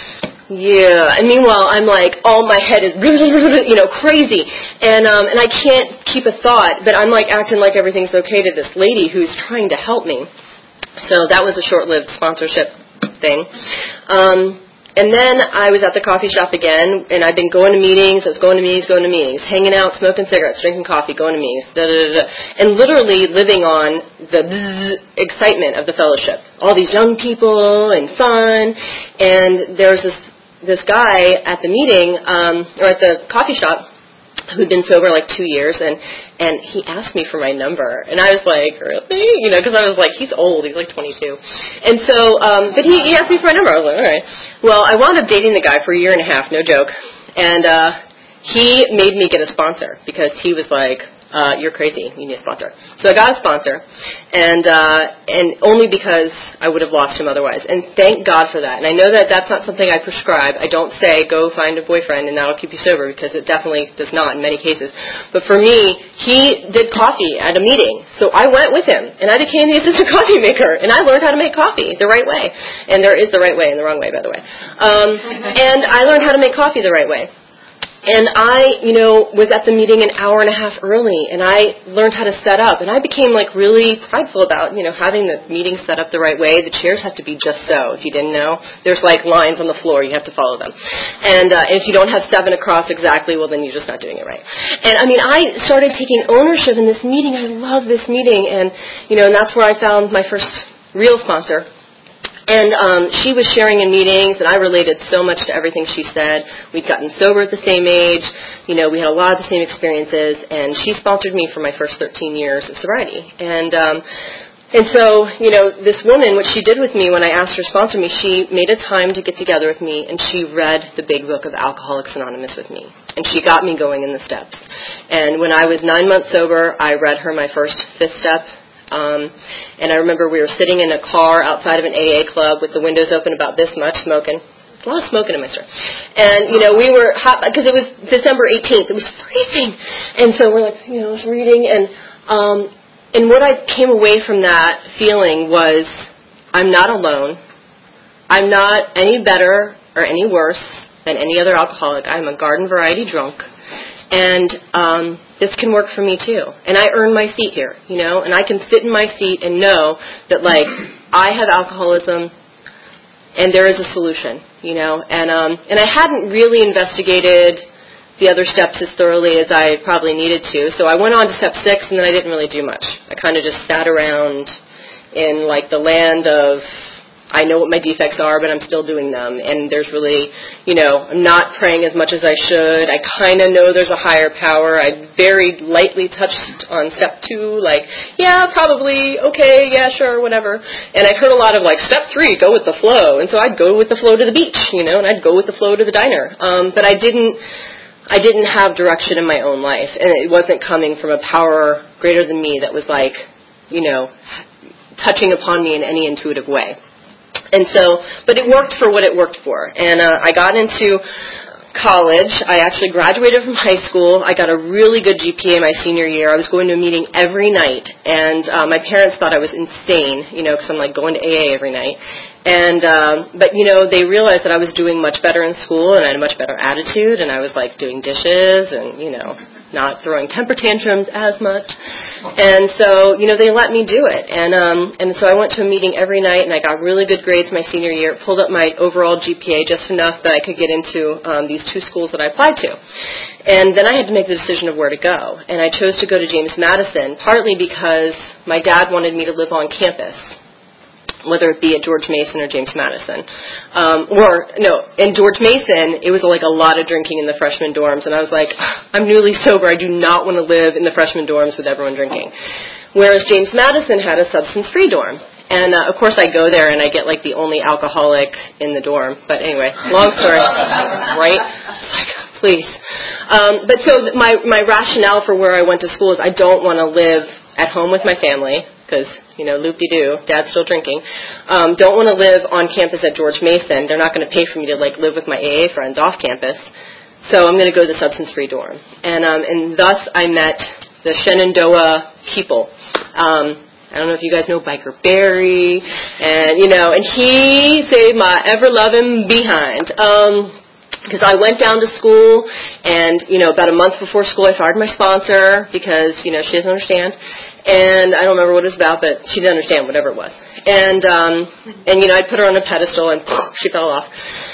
Yeah, and meanwhile, I'm like, all my head is, you know, crazy, and um, and I can't keep a thought, but I'm like acting like everything's okay to this lady who's trying to help me. So that was a short-lived sponsorship thing. Um, and then I was at the coffee shop again, and I've been going to meetings, I was going to meetings, going to meetings, hanging out, smoking cigarettes, drinking coffee, going to meetings, da da da da, and literally living on the excitement of the fellowship. All these young people and fun, and there's this this guy at the meeting, um, or at the coffee shop, who'd been sober like two years, and, and he asked me for my number. And I was like, really? You know, because I was like, he's old, he's like twenty-two. And so, um, but he, he asked me for my number. I was like, all right. Well, I wound up dating the guy for a year and a half, no joke. And uh, he made me get a sponsor, because he was like, uh, you're crazy, you need a sponsor. So I got a sponsor, and uh, and only because I would have lost him otherwise. And thank God for that. And I know that that's not something I prescribe. I don't say, go find a boyfriend and that'll keep you sober, because it definitely does not in many cases. But for me, he did coffee at a meeting. So I went with him, and I became the assistant coffee maker, and I learned how to make coffee the right way. And there is the right way and the wrong way, by the way. Um, and I learned how to make coffee the right way. And I, you know, was at the meeting an hour and a half early, and I learned how to set up. And I became, like, really prideful about, you know, having the meeting set up the right way. The chairs have to be just so, if you didn't know. There's, like, lines on the floor. You have to follow them. And, uh, and if you don't have seven across exactly, well, then you're just not doing it right. And, I mean, I started taking ownership in this meeting. I love this meeting. And, you know, and that's where I found my first real sponsor. And um, she was sharing in meetings, and I related so much to everything she said. We'd gotten sober at the same age. You know, we had a lot of the same experiences, and she sponsored me for my first thirteen years of sobriety. And um, and so, you know, this woman, what she did with me when I asked her to sponsor me, she made a time to get together with me, and she read the big book of Alcoholics Anonymous with me. And she got me going in the steps. And when I was nine months sober, I read her my first fifth step. Um, and I remember we were sitting in a car outside of an A A club with the windows open about this much, smoking. A lot of smoking in my store. And, you know, we were hot, because it was December eighteenth. It was freezing. And so we're like, you know, I was reading. And, um, and what I came away from that feeling was, I'm not alone. I'm not any better or any worse than any other alcoholic. I'm a garden variety drunk. And um, this can work for me too. And I earn my seat here, you know, and I can sit in my seat and know that, like, I have alcoholism and there is a solution, you know. And um, and I hadn't really investigated the other steps as thoroughly as I probably needed to. So I went on to step six, and then I didn't really do much. I kind of just sat around in, like, the land of, I know what my defects are, but I'm still doing them. And there's really, you know, I'm not praying as much as I should. I kind of know there's a higher power. I very lightly touched on step two, like, yeah, probably, okay, yeah, sure, whatever. And I'd heard a lot of, like, step three, go with the flow. And so I'd go with the flow to the beach, you know, and I'd go with the flow to the diner. Um, but I didn't, I didn't have direction in my own life. And it wasn't coming from a power greater than me that was, like, you know, touching upon me in any intuitive way. And so, but it worked for what it worked for. And uh, I got into college. I actually graduated from high school. I got a really good G P A my senior year. I was going to a meeting every night. And uh, my parents thought I was insane, you know, because I'm, like, going to A A every night. And, um, but, you know, they realized that I was doing much better in school, and I had a much better attitude, and I was, like, doing dishes and, you know, not throwing temper tantrums as much. And so, you know, they let me do it. And um, and so I went to a meeting every night, and I got really good grades my senior year. It pulled up my overall G P A just enough that I could get into um, these two schools that I applied to. And then I had to make the decision of where to go. And I chose to go to James Madison, partly because my dad wanted me to live on campus, whether it be at George Mason or James Madison. Um, or, no, in George Mason, it was like a lot of drinking in the freshman dorms, and I was like, I'm newly sober. I do not want to live in the freshman dorms with everyone drinking. Whereas James Madison had a substance-free dorm. And, uh, of course, I go there, and I get, like, the only alcoholic in the dorm. But anyway, long story, right? Like, please. Um, but so my, my rationale for where I went to school is I don't want to live at home with my family, because, you know, loop-de-doo, dad's still drinking. Um, don't want to live on campus at George Mason. They're not going to pay for me to, like, live with my A A friends off campus. So I'm going to go to the substance-free dorm. And um, and thus I met the Shenandoah people. Um, I don't know if you guys know Biker Barry. And, you know, and he saved my ever-loving behind. Um... Because I went down to school, and, you know, about a month before school, I fired my sponsor because, you know, she doesn't understand. And I don't remember what it was about, but she didn't understand whatever it was. And, um, and you know, I put her on a pedestal, and she fell off.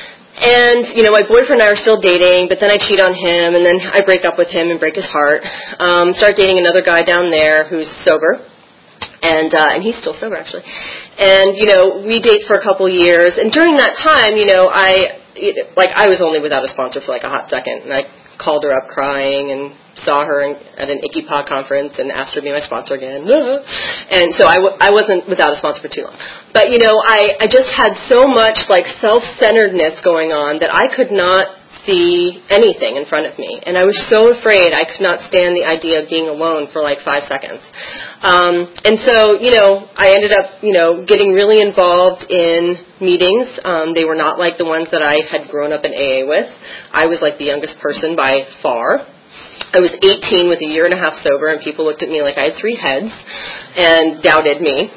And, you know, my boyfriend and I are still dating, but then I cheat on him, and then I break up with him and break his heart. Um, start dating another guy down there who's sober. And uh, and he's still sober, actually. And, you know, we date for a couple years. And during that time, you know, I... It, like, I was only without a sponsor for, like, a hot second, and I called her up crying and saw her in, at an Icky Paw conference and asked her to be my sponsor again. And so I, w- I wasn't without a sponsor for too long. But, you know, I, I just had so much, like, self-centeredness going on that I could not see anything in front of me. And I was so afraid I could not stand the idea of being alone for, like, five seconds. Um, and so, you know, I ended up, you know, getting really involved in meetings. Um, they were not like the ones that I had grown up in A A with. I was like the youngest person by far. I was eighteen with a year and a half sober, and people looked at me like I had three heads and doubted me.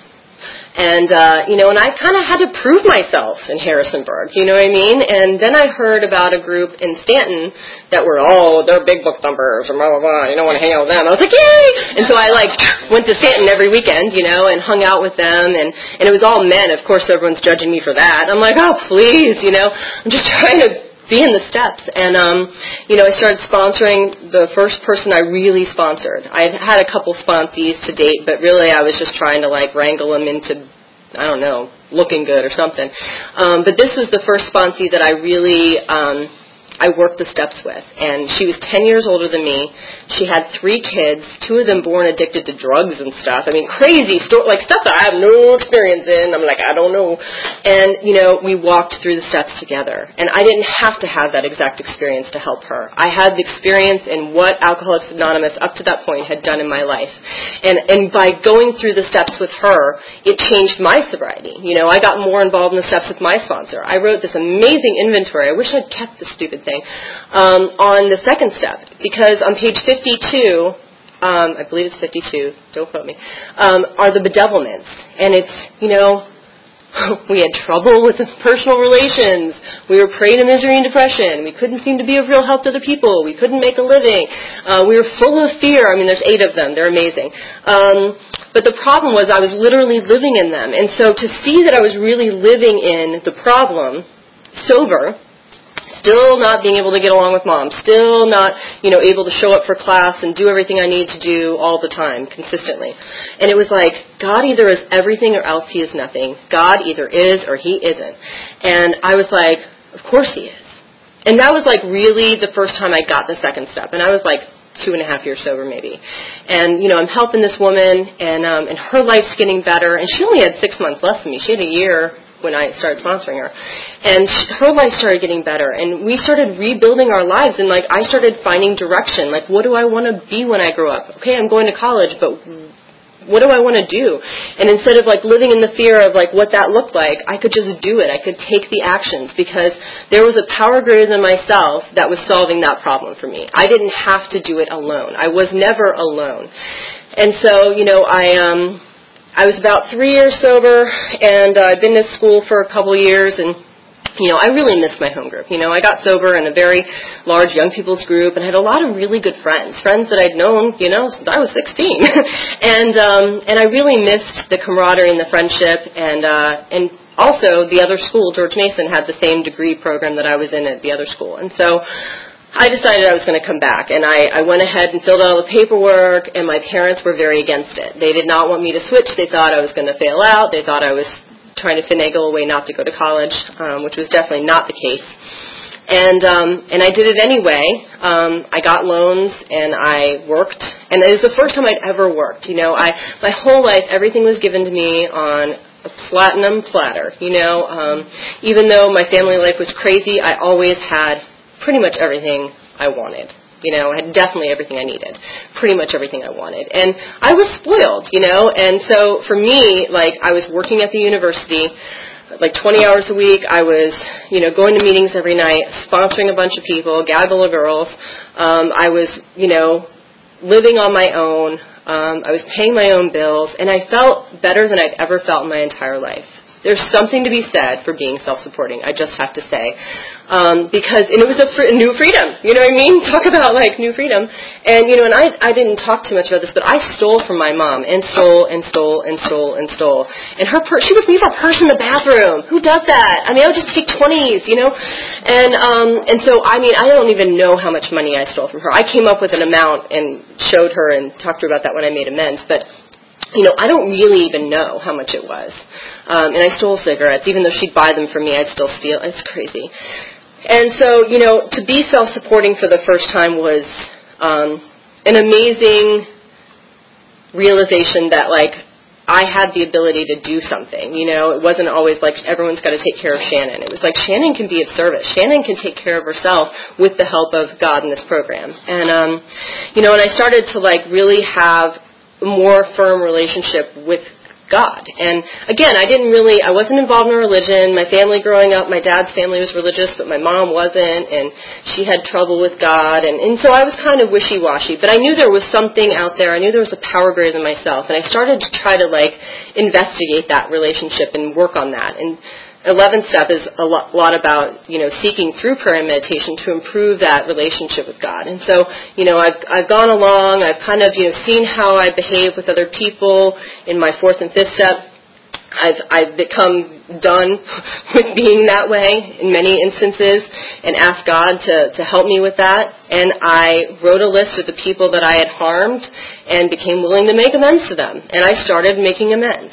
And, uh, you know, and I kind of had to prove myself in Harrisonburg, you know what I mean? And then I heard about a group in Stanton that were, oh, they're big book thumpers, or blah, blah, blah, you don't want to hang out with them. I was like, yay! And so I, like, went to Stanton every weekend, you know, and hung out with them, and, and it was all men. Of course, everyone's judging me for that. I'm like, oh, please, you know, I'm just trying to be in the steps. And, um, you know, I started sponsoring the first person I really sponsored. I had a couple sponsees to date, but really I was just trying to, like, wrangle them into, I don't know, looking good or something. Um, but this was the first sponsee that I really, um, I worked the steps with. And she was ten years older than me. She had three kids, two of them born addicted to drugs and stuff. I mean, crazy, sto- like stuff that I have no experience in. I'm like, I don't know. And, you know, we walked through the steps together. And I didn't have to have that exact experience to help her. I had the experience in what Alcoholics Anonymous up to that point had done in my life. And, and by going through the steps with her, it changed my sobriety. You know, I got more involved in the steps with my sponsor. I wrote this amazing inventory. I wish I'd kept this stupid thing. Um, on the second step, because on page fifty-two, um, I believe it's fifty-two, don't quote me, um, are the bedevilments. And it's, you know, we had trouble with personal relations. We were prey to misery and depression. We couldn't seem to be of real help to other people. We couldn't make a living. Uh, we were full of fear. I mean, there's eight of them. They're amazing. Um, but the problem was I was literally living in them. And so to see that I was really living in the problem, sober, still not being able to get along with mom, still not, you know, able to show up for class and do everything I need to do all the time, consistently. And it was like, God either is everything or else he is nothing. God either is or he isn't. And I was like, of course he is. And that was like really the first time I got the second step. And I was like two and a half years sober maybe. And, you know, I'm helping this woman, and um, and her life's getting better. And she only had six months less than me. She had a year when I started sponsoring her. And her life started getting better. And we started rebuilding our lives. And, like, I started finding direction. Like, what do I want to be when I grow up? Okay, I'm going to college, but what do I want to do? And instead of, like, living in the fear of, like, what that looked like, I could just do it. I could take the actions because there was a power greater than myself that was solving that problem for me. I didn't have to do it alone. I was never alone. And so, you know, I... um. I was about three years sober, and uh, I'd been to school for a couple years, and, you know, I really missed my home group. You know, I got sober in a very large young people's group and had a lot of really good friends, friends that I'd known, you know, since I was sixteen. and um, and I really missed the camaraderie and the friendship, and uh, and also the other school, George Mason, had the same degree program that I was in at the other school. And so I decided I was going to come back, and I, I went ahead and filled out all the paperwork, and my parents were very against it. They did not want me to switch. They thought I was going to fail out. They thought I was trying to finagle a way not to go to college, um, which was definitely not the case. And um, and I did it anyway. Um, I got loans, and I worked, and it was the first time I'd ever worked. You know, I my whole life, everything was given to me on a platinum platter. You know, um, even though my family life was crazy, I always had pretty much everything I wanted. You know, I had definitely everything I needed. Pretty much everything I wanted. And I was spoiled, you know. And so for me, like, I was working at the university, like twenty hours a week. I was, you know, going to meetings every night, sponsoring a bunch of people, gaggle of girls. Um, I was, you know, living on my own. Um, I was paying my own bills. And I felt better than I'd ever felt in my entire life. There's something to be said for being self-supporting, I just have to say. Um, because, and it was a fr- new freedom, you know what I mean? Talk about, like, new freedom. And, you know, and I I didn't talk too much about this, but I stole from my mom, and stole, and stole, and stole, and stole. And her per- she would leave her purse in the bathroom. Who does that? I mean, I would just take twenties, you know? And, um, and so, I mean, I don't even know how much money I stole from her. I came up with an amount and showed her and talked to her about that when I made amends, but, you know, I don't really even know how much it was. Um, and I stole cigarettes. Even though she'd buy them for me, I'd still steal. It's crazy. And so, you know, to be self-supporting for the first time was um, an amazing realization that, like, I had the ability to do something. You know, it wasn't always like everyone's got to take care of Shannon. It was like Shannon can be of service. Shannon can take care of herself with the help of God in this program. And, um, you know, and I started to, like, really have a more firm relationship with God. And again, I didn't really, I wasn't involved in religion. My family growing up, my dad's family was religious, but my mom wasn't, and she had trouble with God. And, and so I was kind of wishy-washy. But I knew there was something out there. I knew there was a power greater than myself. And I started to try to, like, investigate that relationship and work on that. And eleventh step is a lot about, you know, seeking through prayer and meditation to improve that relationship with God. And so, you know, I've I've gone along, I've kind of, you know, seen how I behave with other people in my fourth and fifth step. I've I've become done with being that way in many instances and asked God to, to help me with that. And I wrote a list of the people that I had harmed and became willing to make amends to them. And I started making amends.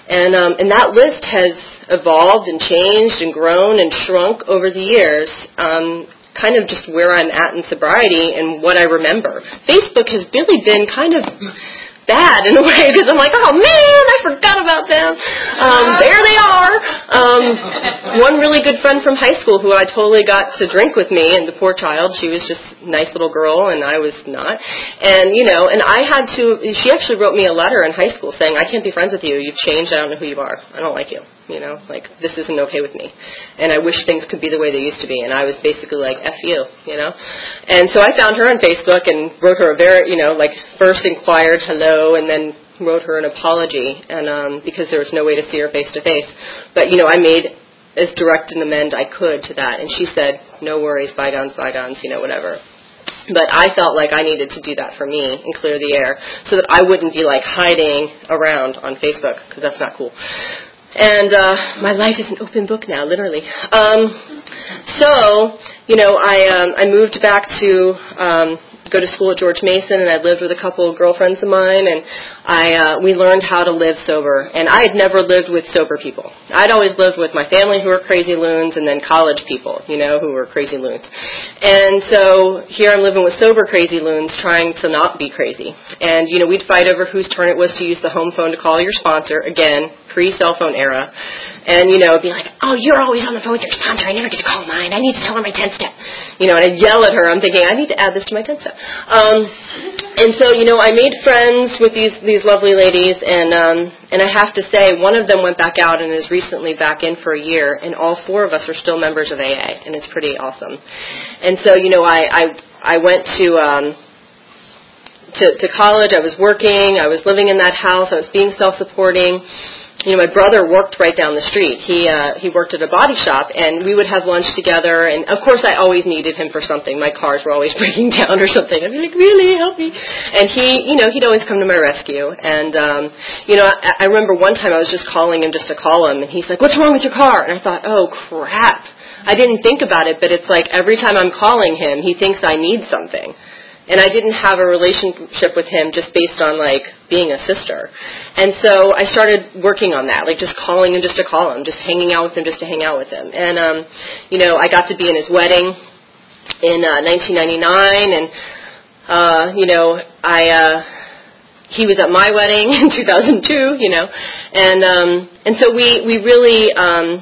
And um, and that list has evolved and changed and grown and shrunk over the years, um, kind of just where I'm at in sobriety and what I remember. Facebook has really been kind of bad in a way, because I'm like, oh man, I forgot about them. Um, there they are. Um, one really good friend from high school who I totally got to drink with me, and the poor child, she was just a nice little girl, and I was not. And, you know, and I had to, she actually wrote me a letter in high school saying, I can't be friends with you. You've changed. I don't know who you are. I don't like you. You know, like, this isn't okay with me. And I wish things could be the way they used to be. And I was basically like, F you, you know. And so I found her on Facebook and wrote her a very, you know, like, first inquired hello and then wrote her an apology, and um, because there was no way to see her face-to-face. But, you know, I made as direct an amend I could to that. And she said, no worries, bygones, bygones, you know, whatever. But I felt like I needed to do that for me and clear the air so that I wouldn't be, like, hiding around on Facebook, because that's not cool. And uh, my life is an open book now, literally. Um, so, you know, I um, I moved back to um, go to school at George Mason, and I lived with a couple of girlfriends of mine, and I uh, we learned how to live sober. And I had never lived with sober people. I'd always lived with my family who were crazy loons, and then college people, you know, who were crazy loons. And so here I'm living with sober crazy loons, trying to not be crazy. And, you know, we'd fight over whose turn it was to use the home phone to call your sponsor, again, pre-cell phone era. And, you know, be like, oh, you're always on the phone with your sponsor. I never get to call mine. I need to tell her my ten-step. You know, and I'd yell at her. I'm thinking, I need to add this to my ten-step. Um, and so, you know, I made friends with these these lovely ladies, and um, and I have to say, one of them went back out and is recently back in for a year, and all four of us are still members of A A, and it's pretty awesome. And so, you know, I I, I went to... Um, To, to college, I was working, I was living in that house, I was being self-supporting. You know, my brother worked right down the street. He uh, he worked at a body shop, and we would have lunch together, and of course I always needed him for something. My cars were always breaking down or something. I'd be like, really, help me. And he, you know, he'd always come to my rescue. And, um, you know, I, I remember one time I was just calling him just to call him, and he's like, what's wrong with your car? And I thought, oh, crap. I didn't think about it, but it's like every time I'm calling him, he thinks I need something. And I didn't have a relationship with him just based on, like, being a sister. And so I started working on that, like just calling him just to call him, just hanging out with him just to hang out with him. And, um, you know, I got to be in his wedding in uh, nineteen ninety-nine, and, uh, you know, I... Uh, he was at my wedding in two thousand two, you know. And um, and so we, we really... Um,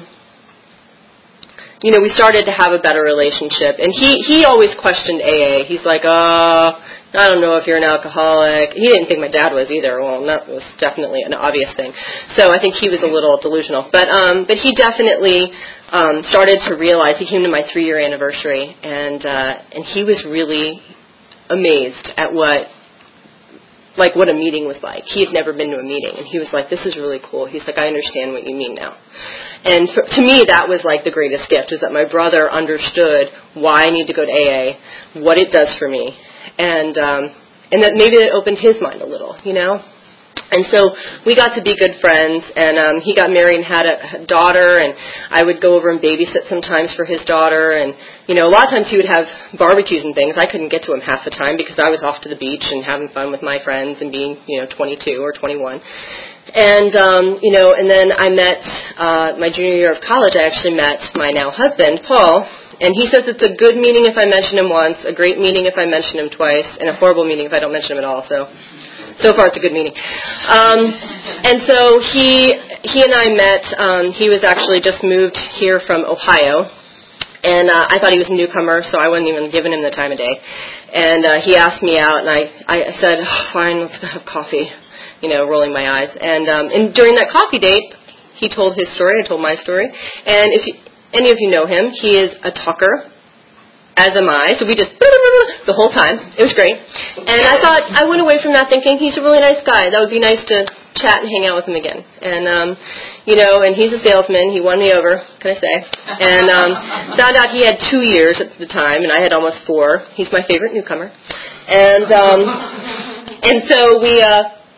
You know, we started to have a better relationship. And he, he always questioned A A. He's like, oh, I don't know if you're an alcoholic. He didn't think my dad was either. Well, that was definitely an obvious thing. So I think he was a little delusional. But um, but he definitely um, started to realize, he came to my three-year anniversary, and uh, and he was really amazed at what, like what a meeting was like. He had never been to a meeting, and he was like, this is really cool. He's like, I understand what you mean now. And for, to me, that was like the greatest gift, was that my brother understood why I need to go to A A, what it does for me, and um, and that maybe it opened his mind a little, you know. And so we got to be good friends, and um, he got married and had a, a daughter, and I would go over and babysit sometimes for his daughter, and, you know, a lot of times he would have barbecues and things. I couldn't get to him half the time because I was off to the beach and having fun with my friends and being, you know, twenty-two or twenty-one. And, um, you know, and then I met, uh, my junior year of college, I actually met my now husband, Paul, and he says it's a good meeting if I mention him once, a great meeting if I mention him twice, and a horrible meeting if I don't mention him at all, so... So far, it's a good meeting. Um, and so he he and I met. Um, he was actually just moved here from Ohio, and uh, I thought he was a newcomer, so I wasn't even giving him the time of day. And uh, he asked me out, and I, I said, oh, fine, let's go have coffee, you know, rolling my eyes. And, um, and during that coffee date, he told his story, I told my story. And if you, any of you know him, he is a talker. As am I. So we just the whole time. It was great. And I thought, I went away from that thinking, he's a really nice guy. That would be nice to chat and hang out with him again. And, um, you know, and he's a salesman. He won me over, can I say. And um, found out he had two years at the time, and I had almost four. He's my favorite newcomer. And um, and so we uh,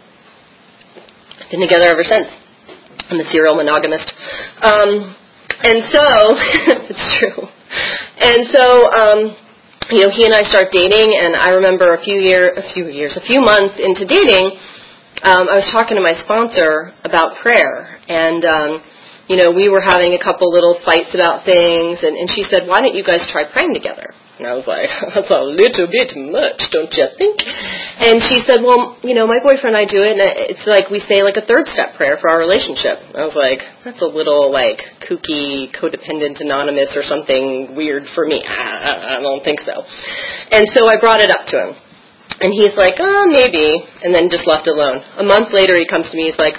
been together ever since. I'm a serial monogamist. Um, and so, it's true. And so, um, you know, he and I start dating, and I remember a few year, a few years, a few months into dating, um, I was talking to my sponsor about prayer, And, um, you know, we were having a couple little fights about things, and, and she said, why don't you guys try praying together? And I was like, that's a little bit much, don't you think? And she said, well, you know, my boyfriend and I do it, and it's like we say like a third step prayer for our relationship. I was like, that's a little like kooky, codependent, anonymous or something weird for me. I, I don't think so. And so I brought it up to him. And he's like, oh, maybe, and then just left it alone. A month later he comes to me, he's like,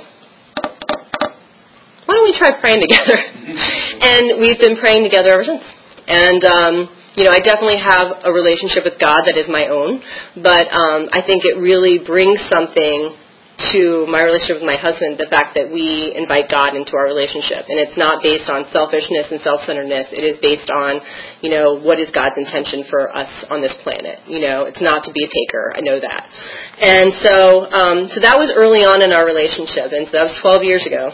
why don't we try praying together? And we've been praying together ever since. And, um, you know, I definitely have a relationship with God that is my own, but um, I think it really brings something to my relationship with my husband, the fact that we invite God into our relationship. And it's not based on selfishness and self-centeredness. It is based on, you know, what is God's intention for us on this planet. You know, it's not to be a taker. I know that. And so, um, so that was early on in our relationship, and so that was twelve years ago.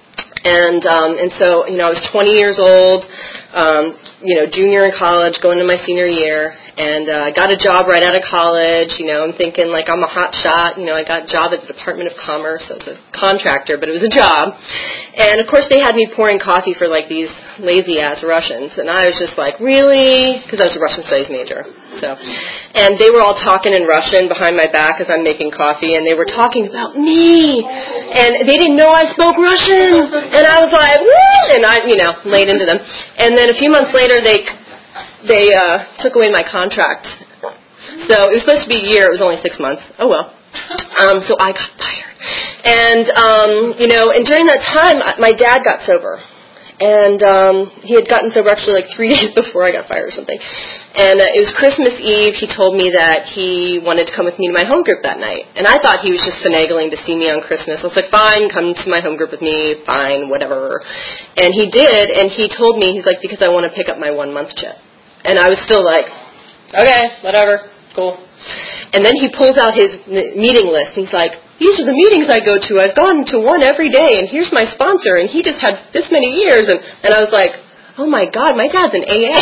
And um, and so, you know, I was twenty years old, um, you know, junior in college, going into my senior year, and uh, I got a job right out of college. You know, I'm thinking, like, I'm a hot shot. You know, I got a job at the Department of Commerce. I was a contractor, but it was a job. And, of course, they had me pouring coffee for, like, these lazy-ass Russians. And I was just like, really? Because I was a Russian studies major. So, and they were all talking in Russian behind my back as I'm making coffee, and they were talking about me. And they didn't know I spoke Russian. And I was like, what? And I, you know, laid into them. And then a few months later, they they uh, took away my contract. So it was supposed to be a year. It was only six months. Oh, well. Um, so I got fired. And, um, you know, and during that time, my dad got sober. And um, he had gotten sober actually like three days before I got fired or something. And uh, it was Christmas Eve. He told me that he wanted to come with me to my home group that night. And I thought he was just finagling to see me on Christmas. I was like, fine, come to my home group with me, fine, whatever. And he did, and he told me, he's like, because I want to pick up my one-month chip. And I was still like, okay, whatever, cool. And then he pulls out his meeting list, and he's like, these are the meetings I go to. I've gone to one every day, and here's my sponsor, and he just had this many years. And, and I was like, oh, my God, my dad's an A A.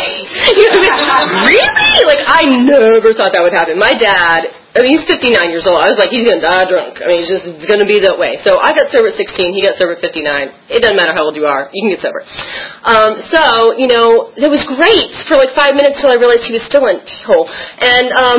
Really? Like, I never thought that would happen. My dad, I mean, he's fifty-nine years old. I was like, he's going to die drunk. I mean, it's just it's going to be that way. So I got sober at sixteen. He got sober at fifty-nine. It doesn't matter how old you are. You can get sober. Um, so, you know, it was great for like five minutes till I realized he was still an a-hole. And, um,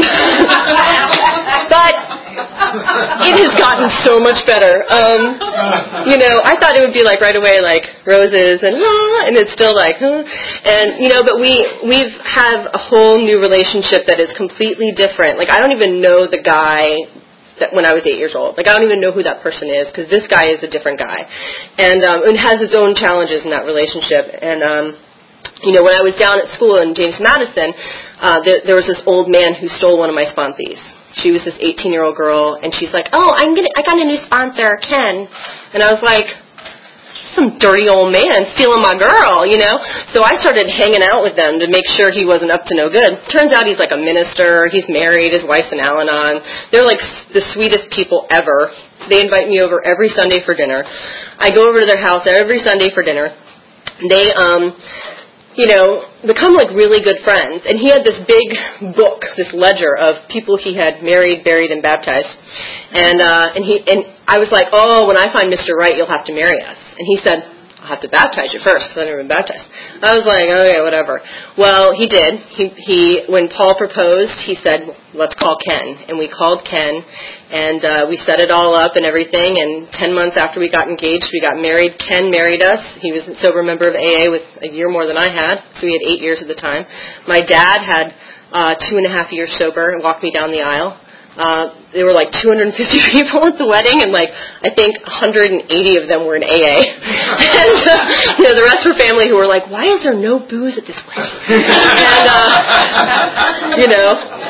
but it has gotten so much better. Um, you know, I thought it would be like right away, like roses and ah, and it's still like, huh. And, you know, but we, we've have a whole new relationship that is completely different. Like, I don't even know the guy that when I was eight years old. Like, I don't even know who that person is because this guy is a different guy. And, um, it has its own challenges in that relationship. And, um, you know, when I was down at school in James Madison, uh, there, there was this old man who stole one of my sponsees. She was this eighteen-year-old girl, and she's like, oh, I'm gonna, I got a new sponsor, Ken. And I was like, some dirty old man stealing my girl, you know? So I started hanging out with them to make sure he wasn't up to no good. Turns out he's like a minister. He's married. His wife's in Al-Anon. They're like the sweetest people ever. They invite me over every Sunday for dinner. I go over to their house every Sunday for dinner. They, um... you know, become like really good friends. And he had this big book, this ledger of people he had married, buried, and baptized. And uh, and he and I was like, oh, when I find Mister Right, you'll have to marry us. And he said, I'll have to baptize you first because I've never been baptized. I was like, okay, whatever. Well, he did. He he when Paul proposed, he said, let's call Ken. And we called Ken, and uh, we set it all up and everything. And ten months after we got engaged, we got married. Ken married us. He was a sober member of A A with a year more than I had, so we had eight years at the time. My dad had uh, two and a half years sober and walked me down the aisle. Uh, there were like two hundred fifty people at the wedding, and like I think one hundred eighty of them were in A A. And uh, you know, the rest were family who were like, "Why is there no booze at this wedding?" And uh, you know,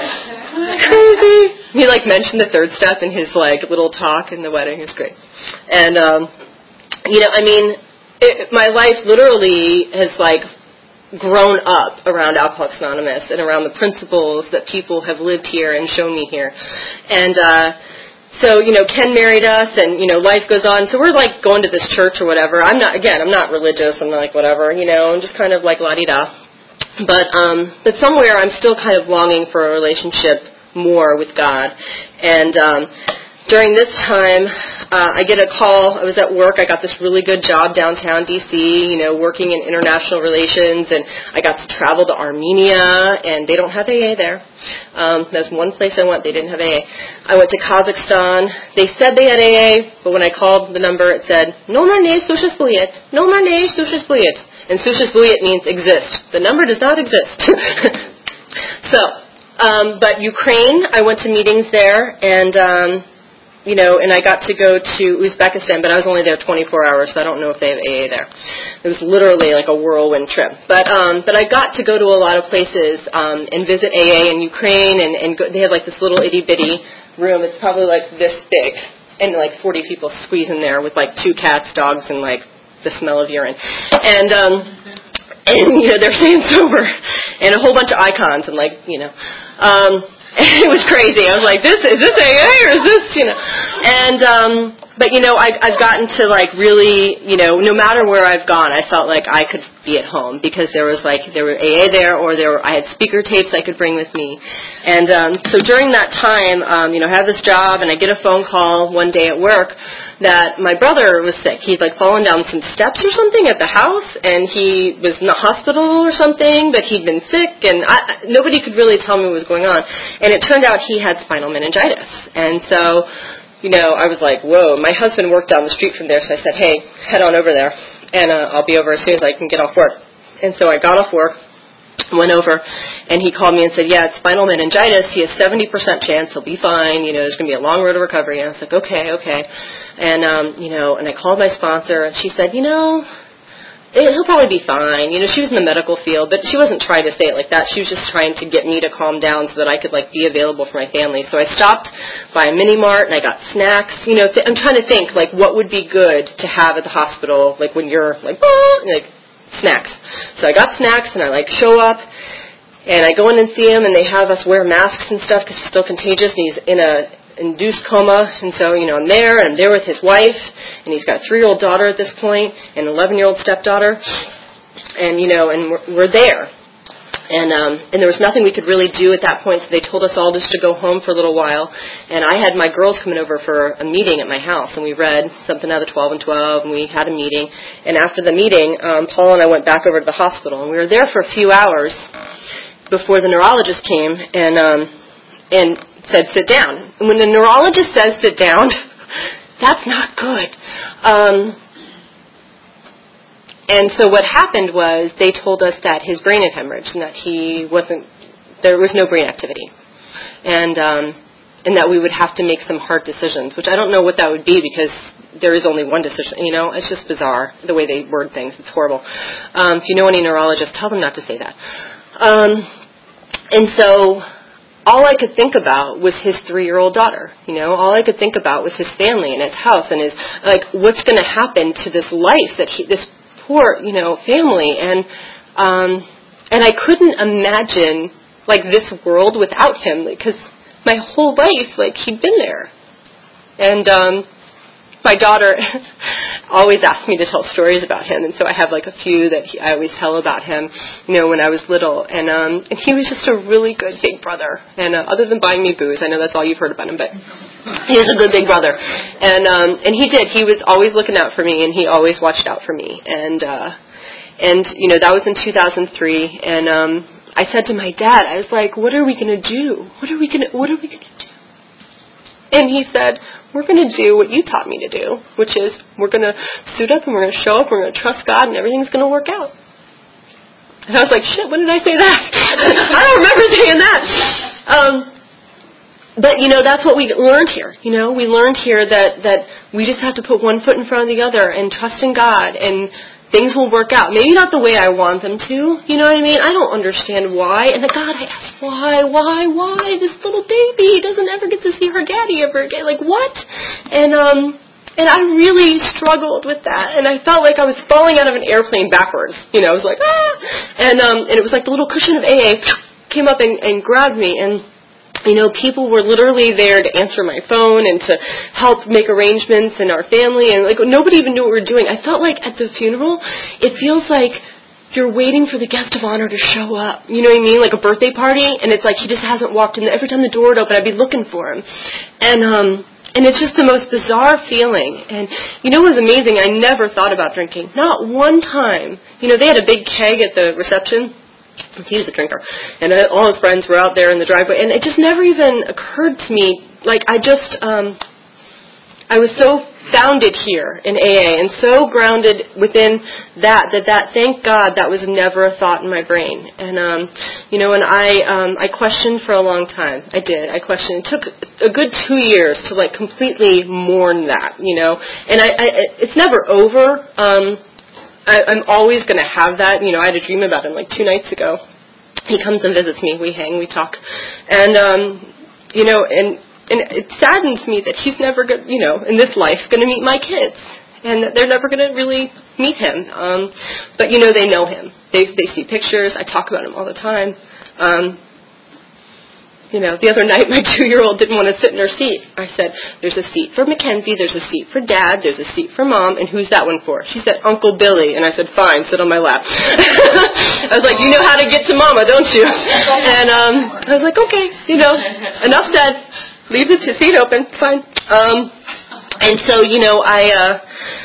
crazy. He like mentioned the third step in his like little talk in the wedding. It was great. And um, you know, I mean, it, my life literally has like grown up around Alcoholics Anonymous and around the principles that people have lived here and shown me here. And uh, so, you know, Ken married us, and, you know, life goes on. So we're, like, going to this church or whatever. I'm not, again, I'm not religious. I'm not like, whatever, you know, I'm just kind of like la-di-da. But, um, but somewhere I'm still kind of longing for a relationship more with God. And um, during this time, uh, I get a call. I was at work. I got this really good job downtown D C, you know, working in international relations, and I got to travel to Armenia, and they don't have A A there. Um, that's one place I went. They didn't have A A. I went to Kazakhstan. They said they had A A, but when I called the number, it said, "Номер не существует. Номер не существует." And существует means exist. The number does not exist. So, um, but Ukraine, I went to meetings there, and um, you know, and I got to go to Uzbekistan, but I was only there twenty-four hours, so I don't know if they have A A there. It was literally like a whirlwind trip. But um, but I got to go to a lot of places um, and visit A A in Ukraine, and, and go, they have like this little itty-bitty room. It's probably like this big, and like forty people squeeze in there with like two cats, dogs, and like the smell of urine. And, um, and you know, they're staying sober, and a whole bunch of icons, and like, you know. Um, It was crazy. I was like, "This is this A A or is this, you know?" And um, but you know, I, I've gotten to like really, you know, no matter where I've gone, I felt like I could be at home because there was like there were A A there, or there were, I had speaker tapes I could bring with me. And um, so during that time, um, you know, I have this job, and I get a phone call one day at work that my brother was sick. He'd like fallen down some steps or something at the house, and he was in the hospital or something, but he'd been sick, and I, nobody could really tell me what was going on. And it turned out he had spinal meningitis. And so, you know, I was like, whoa. My husband worked down the street from there, so I said, hey, head on over there, and uh, I'll be over as soon as I can get off work. And so I got off work, went over, and he called me and said, yeah, it's spinal meningitis. He has seventy percent chance he'll be fine. You know, there's going to be a long road to recovery. And I was like, okay, okay. And, um, you know, and I called my sponsor, and she said, you know, he'll probably be fine. You know, she was in the medical field, but she wasn't trying to say it like that. She was just trying to get me to calm down so that I could, like, be available for my family. So I stopped by a mini mart, and I got snacks. You know, th- I'm trying to think, like, what would be good to have at the hospital, like, when you're, like, ah, like, snacks. So I got snacks, and I, like, show up, and I go in and see him, and they have us wear masks and stuff because it's still contagious, and he's in a induced coma, and so, you know, I'm there, and I'm there with his wife, and he's got a three-year-old daughter at this point, and an eleven-year-old stepdaughter, and, you know, and we're, we're there. And um, and there was nothing we could really do at that point, so they told us all just to go home for a little while, and I had my girls coming over for a meeting at my house, and we read something out of twelve and twelve, and we had a meeting, and after the meeting, um, Paul and I went back over to the hospital, and we were there for a few hours before the neurologist came, and um, and said, sit down. And when the neurologist says sit down, that's not good. Um, and so what happened was they told us that his brain had hemorrhaged and that he wasn't, there was no brain activity. And, um, and that we would have to make some hard decisions, which I don't know what that would be because there is only one decision. You know, it's just bizarre the way they word things. It's horrible. Um, if you know any neurologists, tell them not to say that. Um, and so all I could think about was his three-year-old daughter, you know. All I could think about was his family and his house and his, like, what's going to happen to this life that he, this poor, you know, family. And, um, and I couldn't imagine, like, this world without him, because my whole life, like, he'd been there. And, um, my daughter always asks me to tell stories about him, and so I have like a few that he, I always tell about him, you know, when I was little. And um, and he was just a really good big brother. And uh, other than buying me booze, I know that's all you've heard about him, but he was a good big brother. And um, and he did. He was always looking out for me, and he always watched out for me. And uh, and you know, that was in two thousand three. And um, I said to my dad, I was like, "What are we going to do? What are we going to What are we going to do?" And he said, we're going to do what you taught me to do, which is we're going to suit up and we're going to show up, we're going to trust God, and everything's going to work out. And I was like, shit, when did I say that? I don't remember saying that. Um, but, you know, that's what we learned here. You know, we learned here that, that we just have to put one foot in front of the other and trust in God, and things will work out. Maybe not the way I want them to, you know what I mean? I don't understand why. And God, I ask, why, why, why? This little baby doesn't ever get to see her daddy ever again. Like, what? And, um, and I really struggled with that. And I felt like I was falling out of an airplane backwards. You know, I was like, ah! And, um, and it was like the little cushion of A A came up and, and grabbed me, and you know, people were literally there to answer my phone and to help make arrangements in our family, and like nobody even knew what we were doing. I felt like at the funeral, it feels like you're waiting for the guest of honor to show up. You know what I mean? Like a birthday party, and it's like he just hasn't walked in. Every time the door would open, I'd be looking for him. And um And it's just the most bizarre feeling. And you know what was amazing? I never thought about drinking. Not one time. You know, they had a big keg at the reception. He was a drinker. And all his friends were out there in the driveway. And it just never even occurred to me. Like, I just, um, I was so founded here in A A and so grounded within that, that that, thank God, that was never a thought in my brain. And, um, you know, and I, um, I questioned for a long time. I did. I questioned. It took a good two years to, like, completely mourn that, you know. And I, I it's never over. Um, I, I'm always going to have that. You know, I had a dream about him, like, two nights ago. He comes and visits me. We hang. We talk. And, um, you know, and... And it saddens me that he's never, go- you know, in this life, going to meet my kids, and that they're never going to really meet him. Um, but you know, they know him. They they see pictures. I talk about him all the time. Um, you know, the other night, my two-year-old didn't want to sit in her seat. I said, "There's a seat for Mackenzie. There's a seat for Dad. There's a seat for Mom. And who's that one for?" She said, "Uncle Billy." And I said, "Fine, sit on my lap." I was like, "You know how to get to Mama, don't you?" And um, I was like, "Okay, you know, enough said." Leave the t- seat open, fine. Um, and so, you know, I, uh,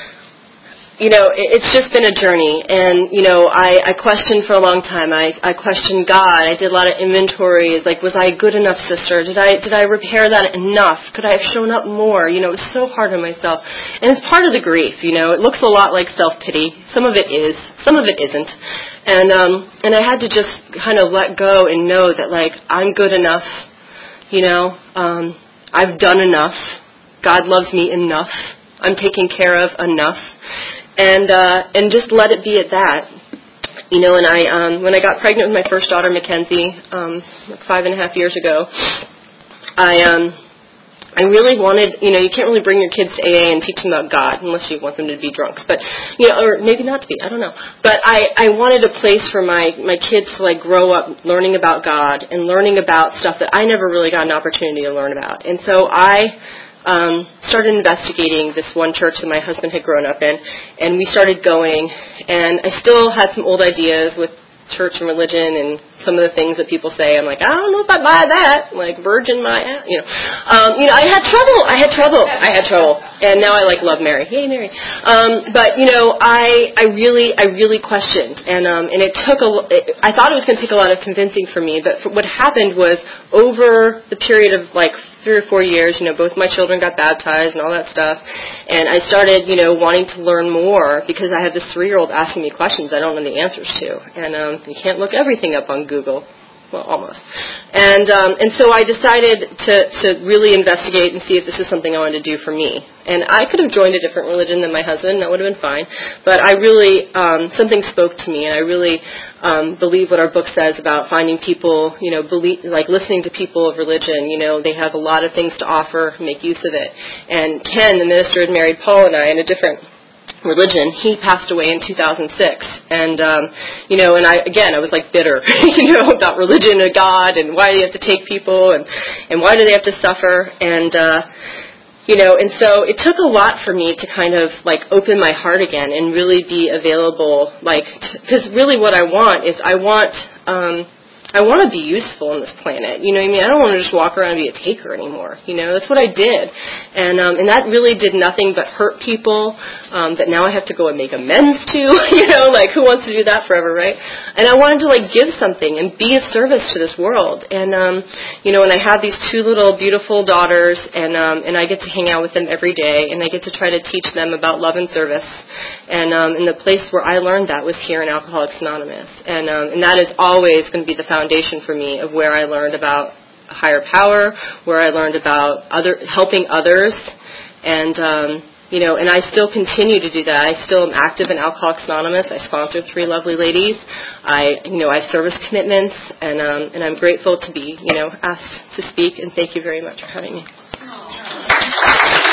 you know, it, it's just been a journey. And, you know, I, I questioned for a long time. I, I questioned God. I did a lot of inventories. Like, was I a good enough sister? Did I, did I repair that enough? Could I have shown up more? You know, it was so hard on myself. And it's part of the grief, you know. It looks a lot like self-pity. Some of it is. Some of it isn't. And, um, and I had to just kind of let go and know that, like, I'm good enough. You know, um, I've done enough. God loves me enough. I'm taken care of enough. And uh, and just let it be at that. You know, and I um, when I got pregnant with my first daughter, Mackenzie, um, like five and a half years ago, I um, I really wanted, you know, you can't really bring your kids to A A and teach them about God unless you want them to be drunks. But, you know, or maybe not to be, I don't know. But I, I wanted a place for my, my kids to, like, grow up learning about God and learning about stuff that I never really got an opportunity to learn about. And so I um, started investigating this one church that my husband had grown up in, and we started going. And I still had some old ideas with church and religion and some of the things that people say. I'm like, I don't know if I buy that. Like, Virgin my, you know. Um, you know, I had trouble. I had trouble. I had trouble. And now I, like, love Mary. Yay, Mary. Um, but, you know, I I really, I really questioned. And um, and it took a, it, I thought it was going to take a lot of convincing for me. But for, what happened was over the period of, like, three or four years, you know, both my children got baptized and all that stuff. And I started, you know, wanting to learn more because I had this three-year-old asking me questions I don't know the answers to. And um, you can't look everything up on Google. Well, almost. And um, and so I decided to, to really investigate and see if this is something I wanted to do for me. And I could have joined a different religion than my husband. That would have been fine. But I really, um, something spoke to me, and I really um, believe what our book says about finding people, you know, believe, like listening to people of religion. You know, they have a lot of things to offer, make use of it. And Ken, the minister, had married Paul and I in a different religion. He passed away in two thousand six, and um, you know, and I again, I was like bitter, you know, about religion and God, and why do you have to take people, and and why do they have to suffer, and uh, you know, and so it took a lot for me to kind of like open my heart again and really be available, like, because really what I want is I want. Um, I want to be useful on this planet. You know what I mean? I don't want to just walk around and be a taker anymore. You know, that's what I did. And um, and that really did nothing but hurt people um, that now I have to go and make amends to. You know, like who wants to do that forever, right? And I wanted to like give something and be of service to this world. And, um, you know, and I have these two little beautiful daughters, and um, and I get to hang out with them every day, and I get to try to teach them about love and service. And um, and the place where I learned that was here in Alcoholics Anonymous. And um, and that is always going to be the foundation for me of where I learned about higher power, where I learned about other helping others, and um, you know, and I still continue to do that. I still am active in Alcoholics Anonymous. I sponsor three lovely ladies. I, you know, I have service commitments, and um, and I'm grateful to be, you know, asked to speak. And thank you very much for having me.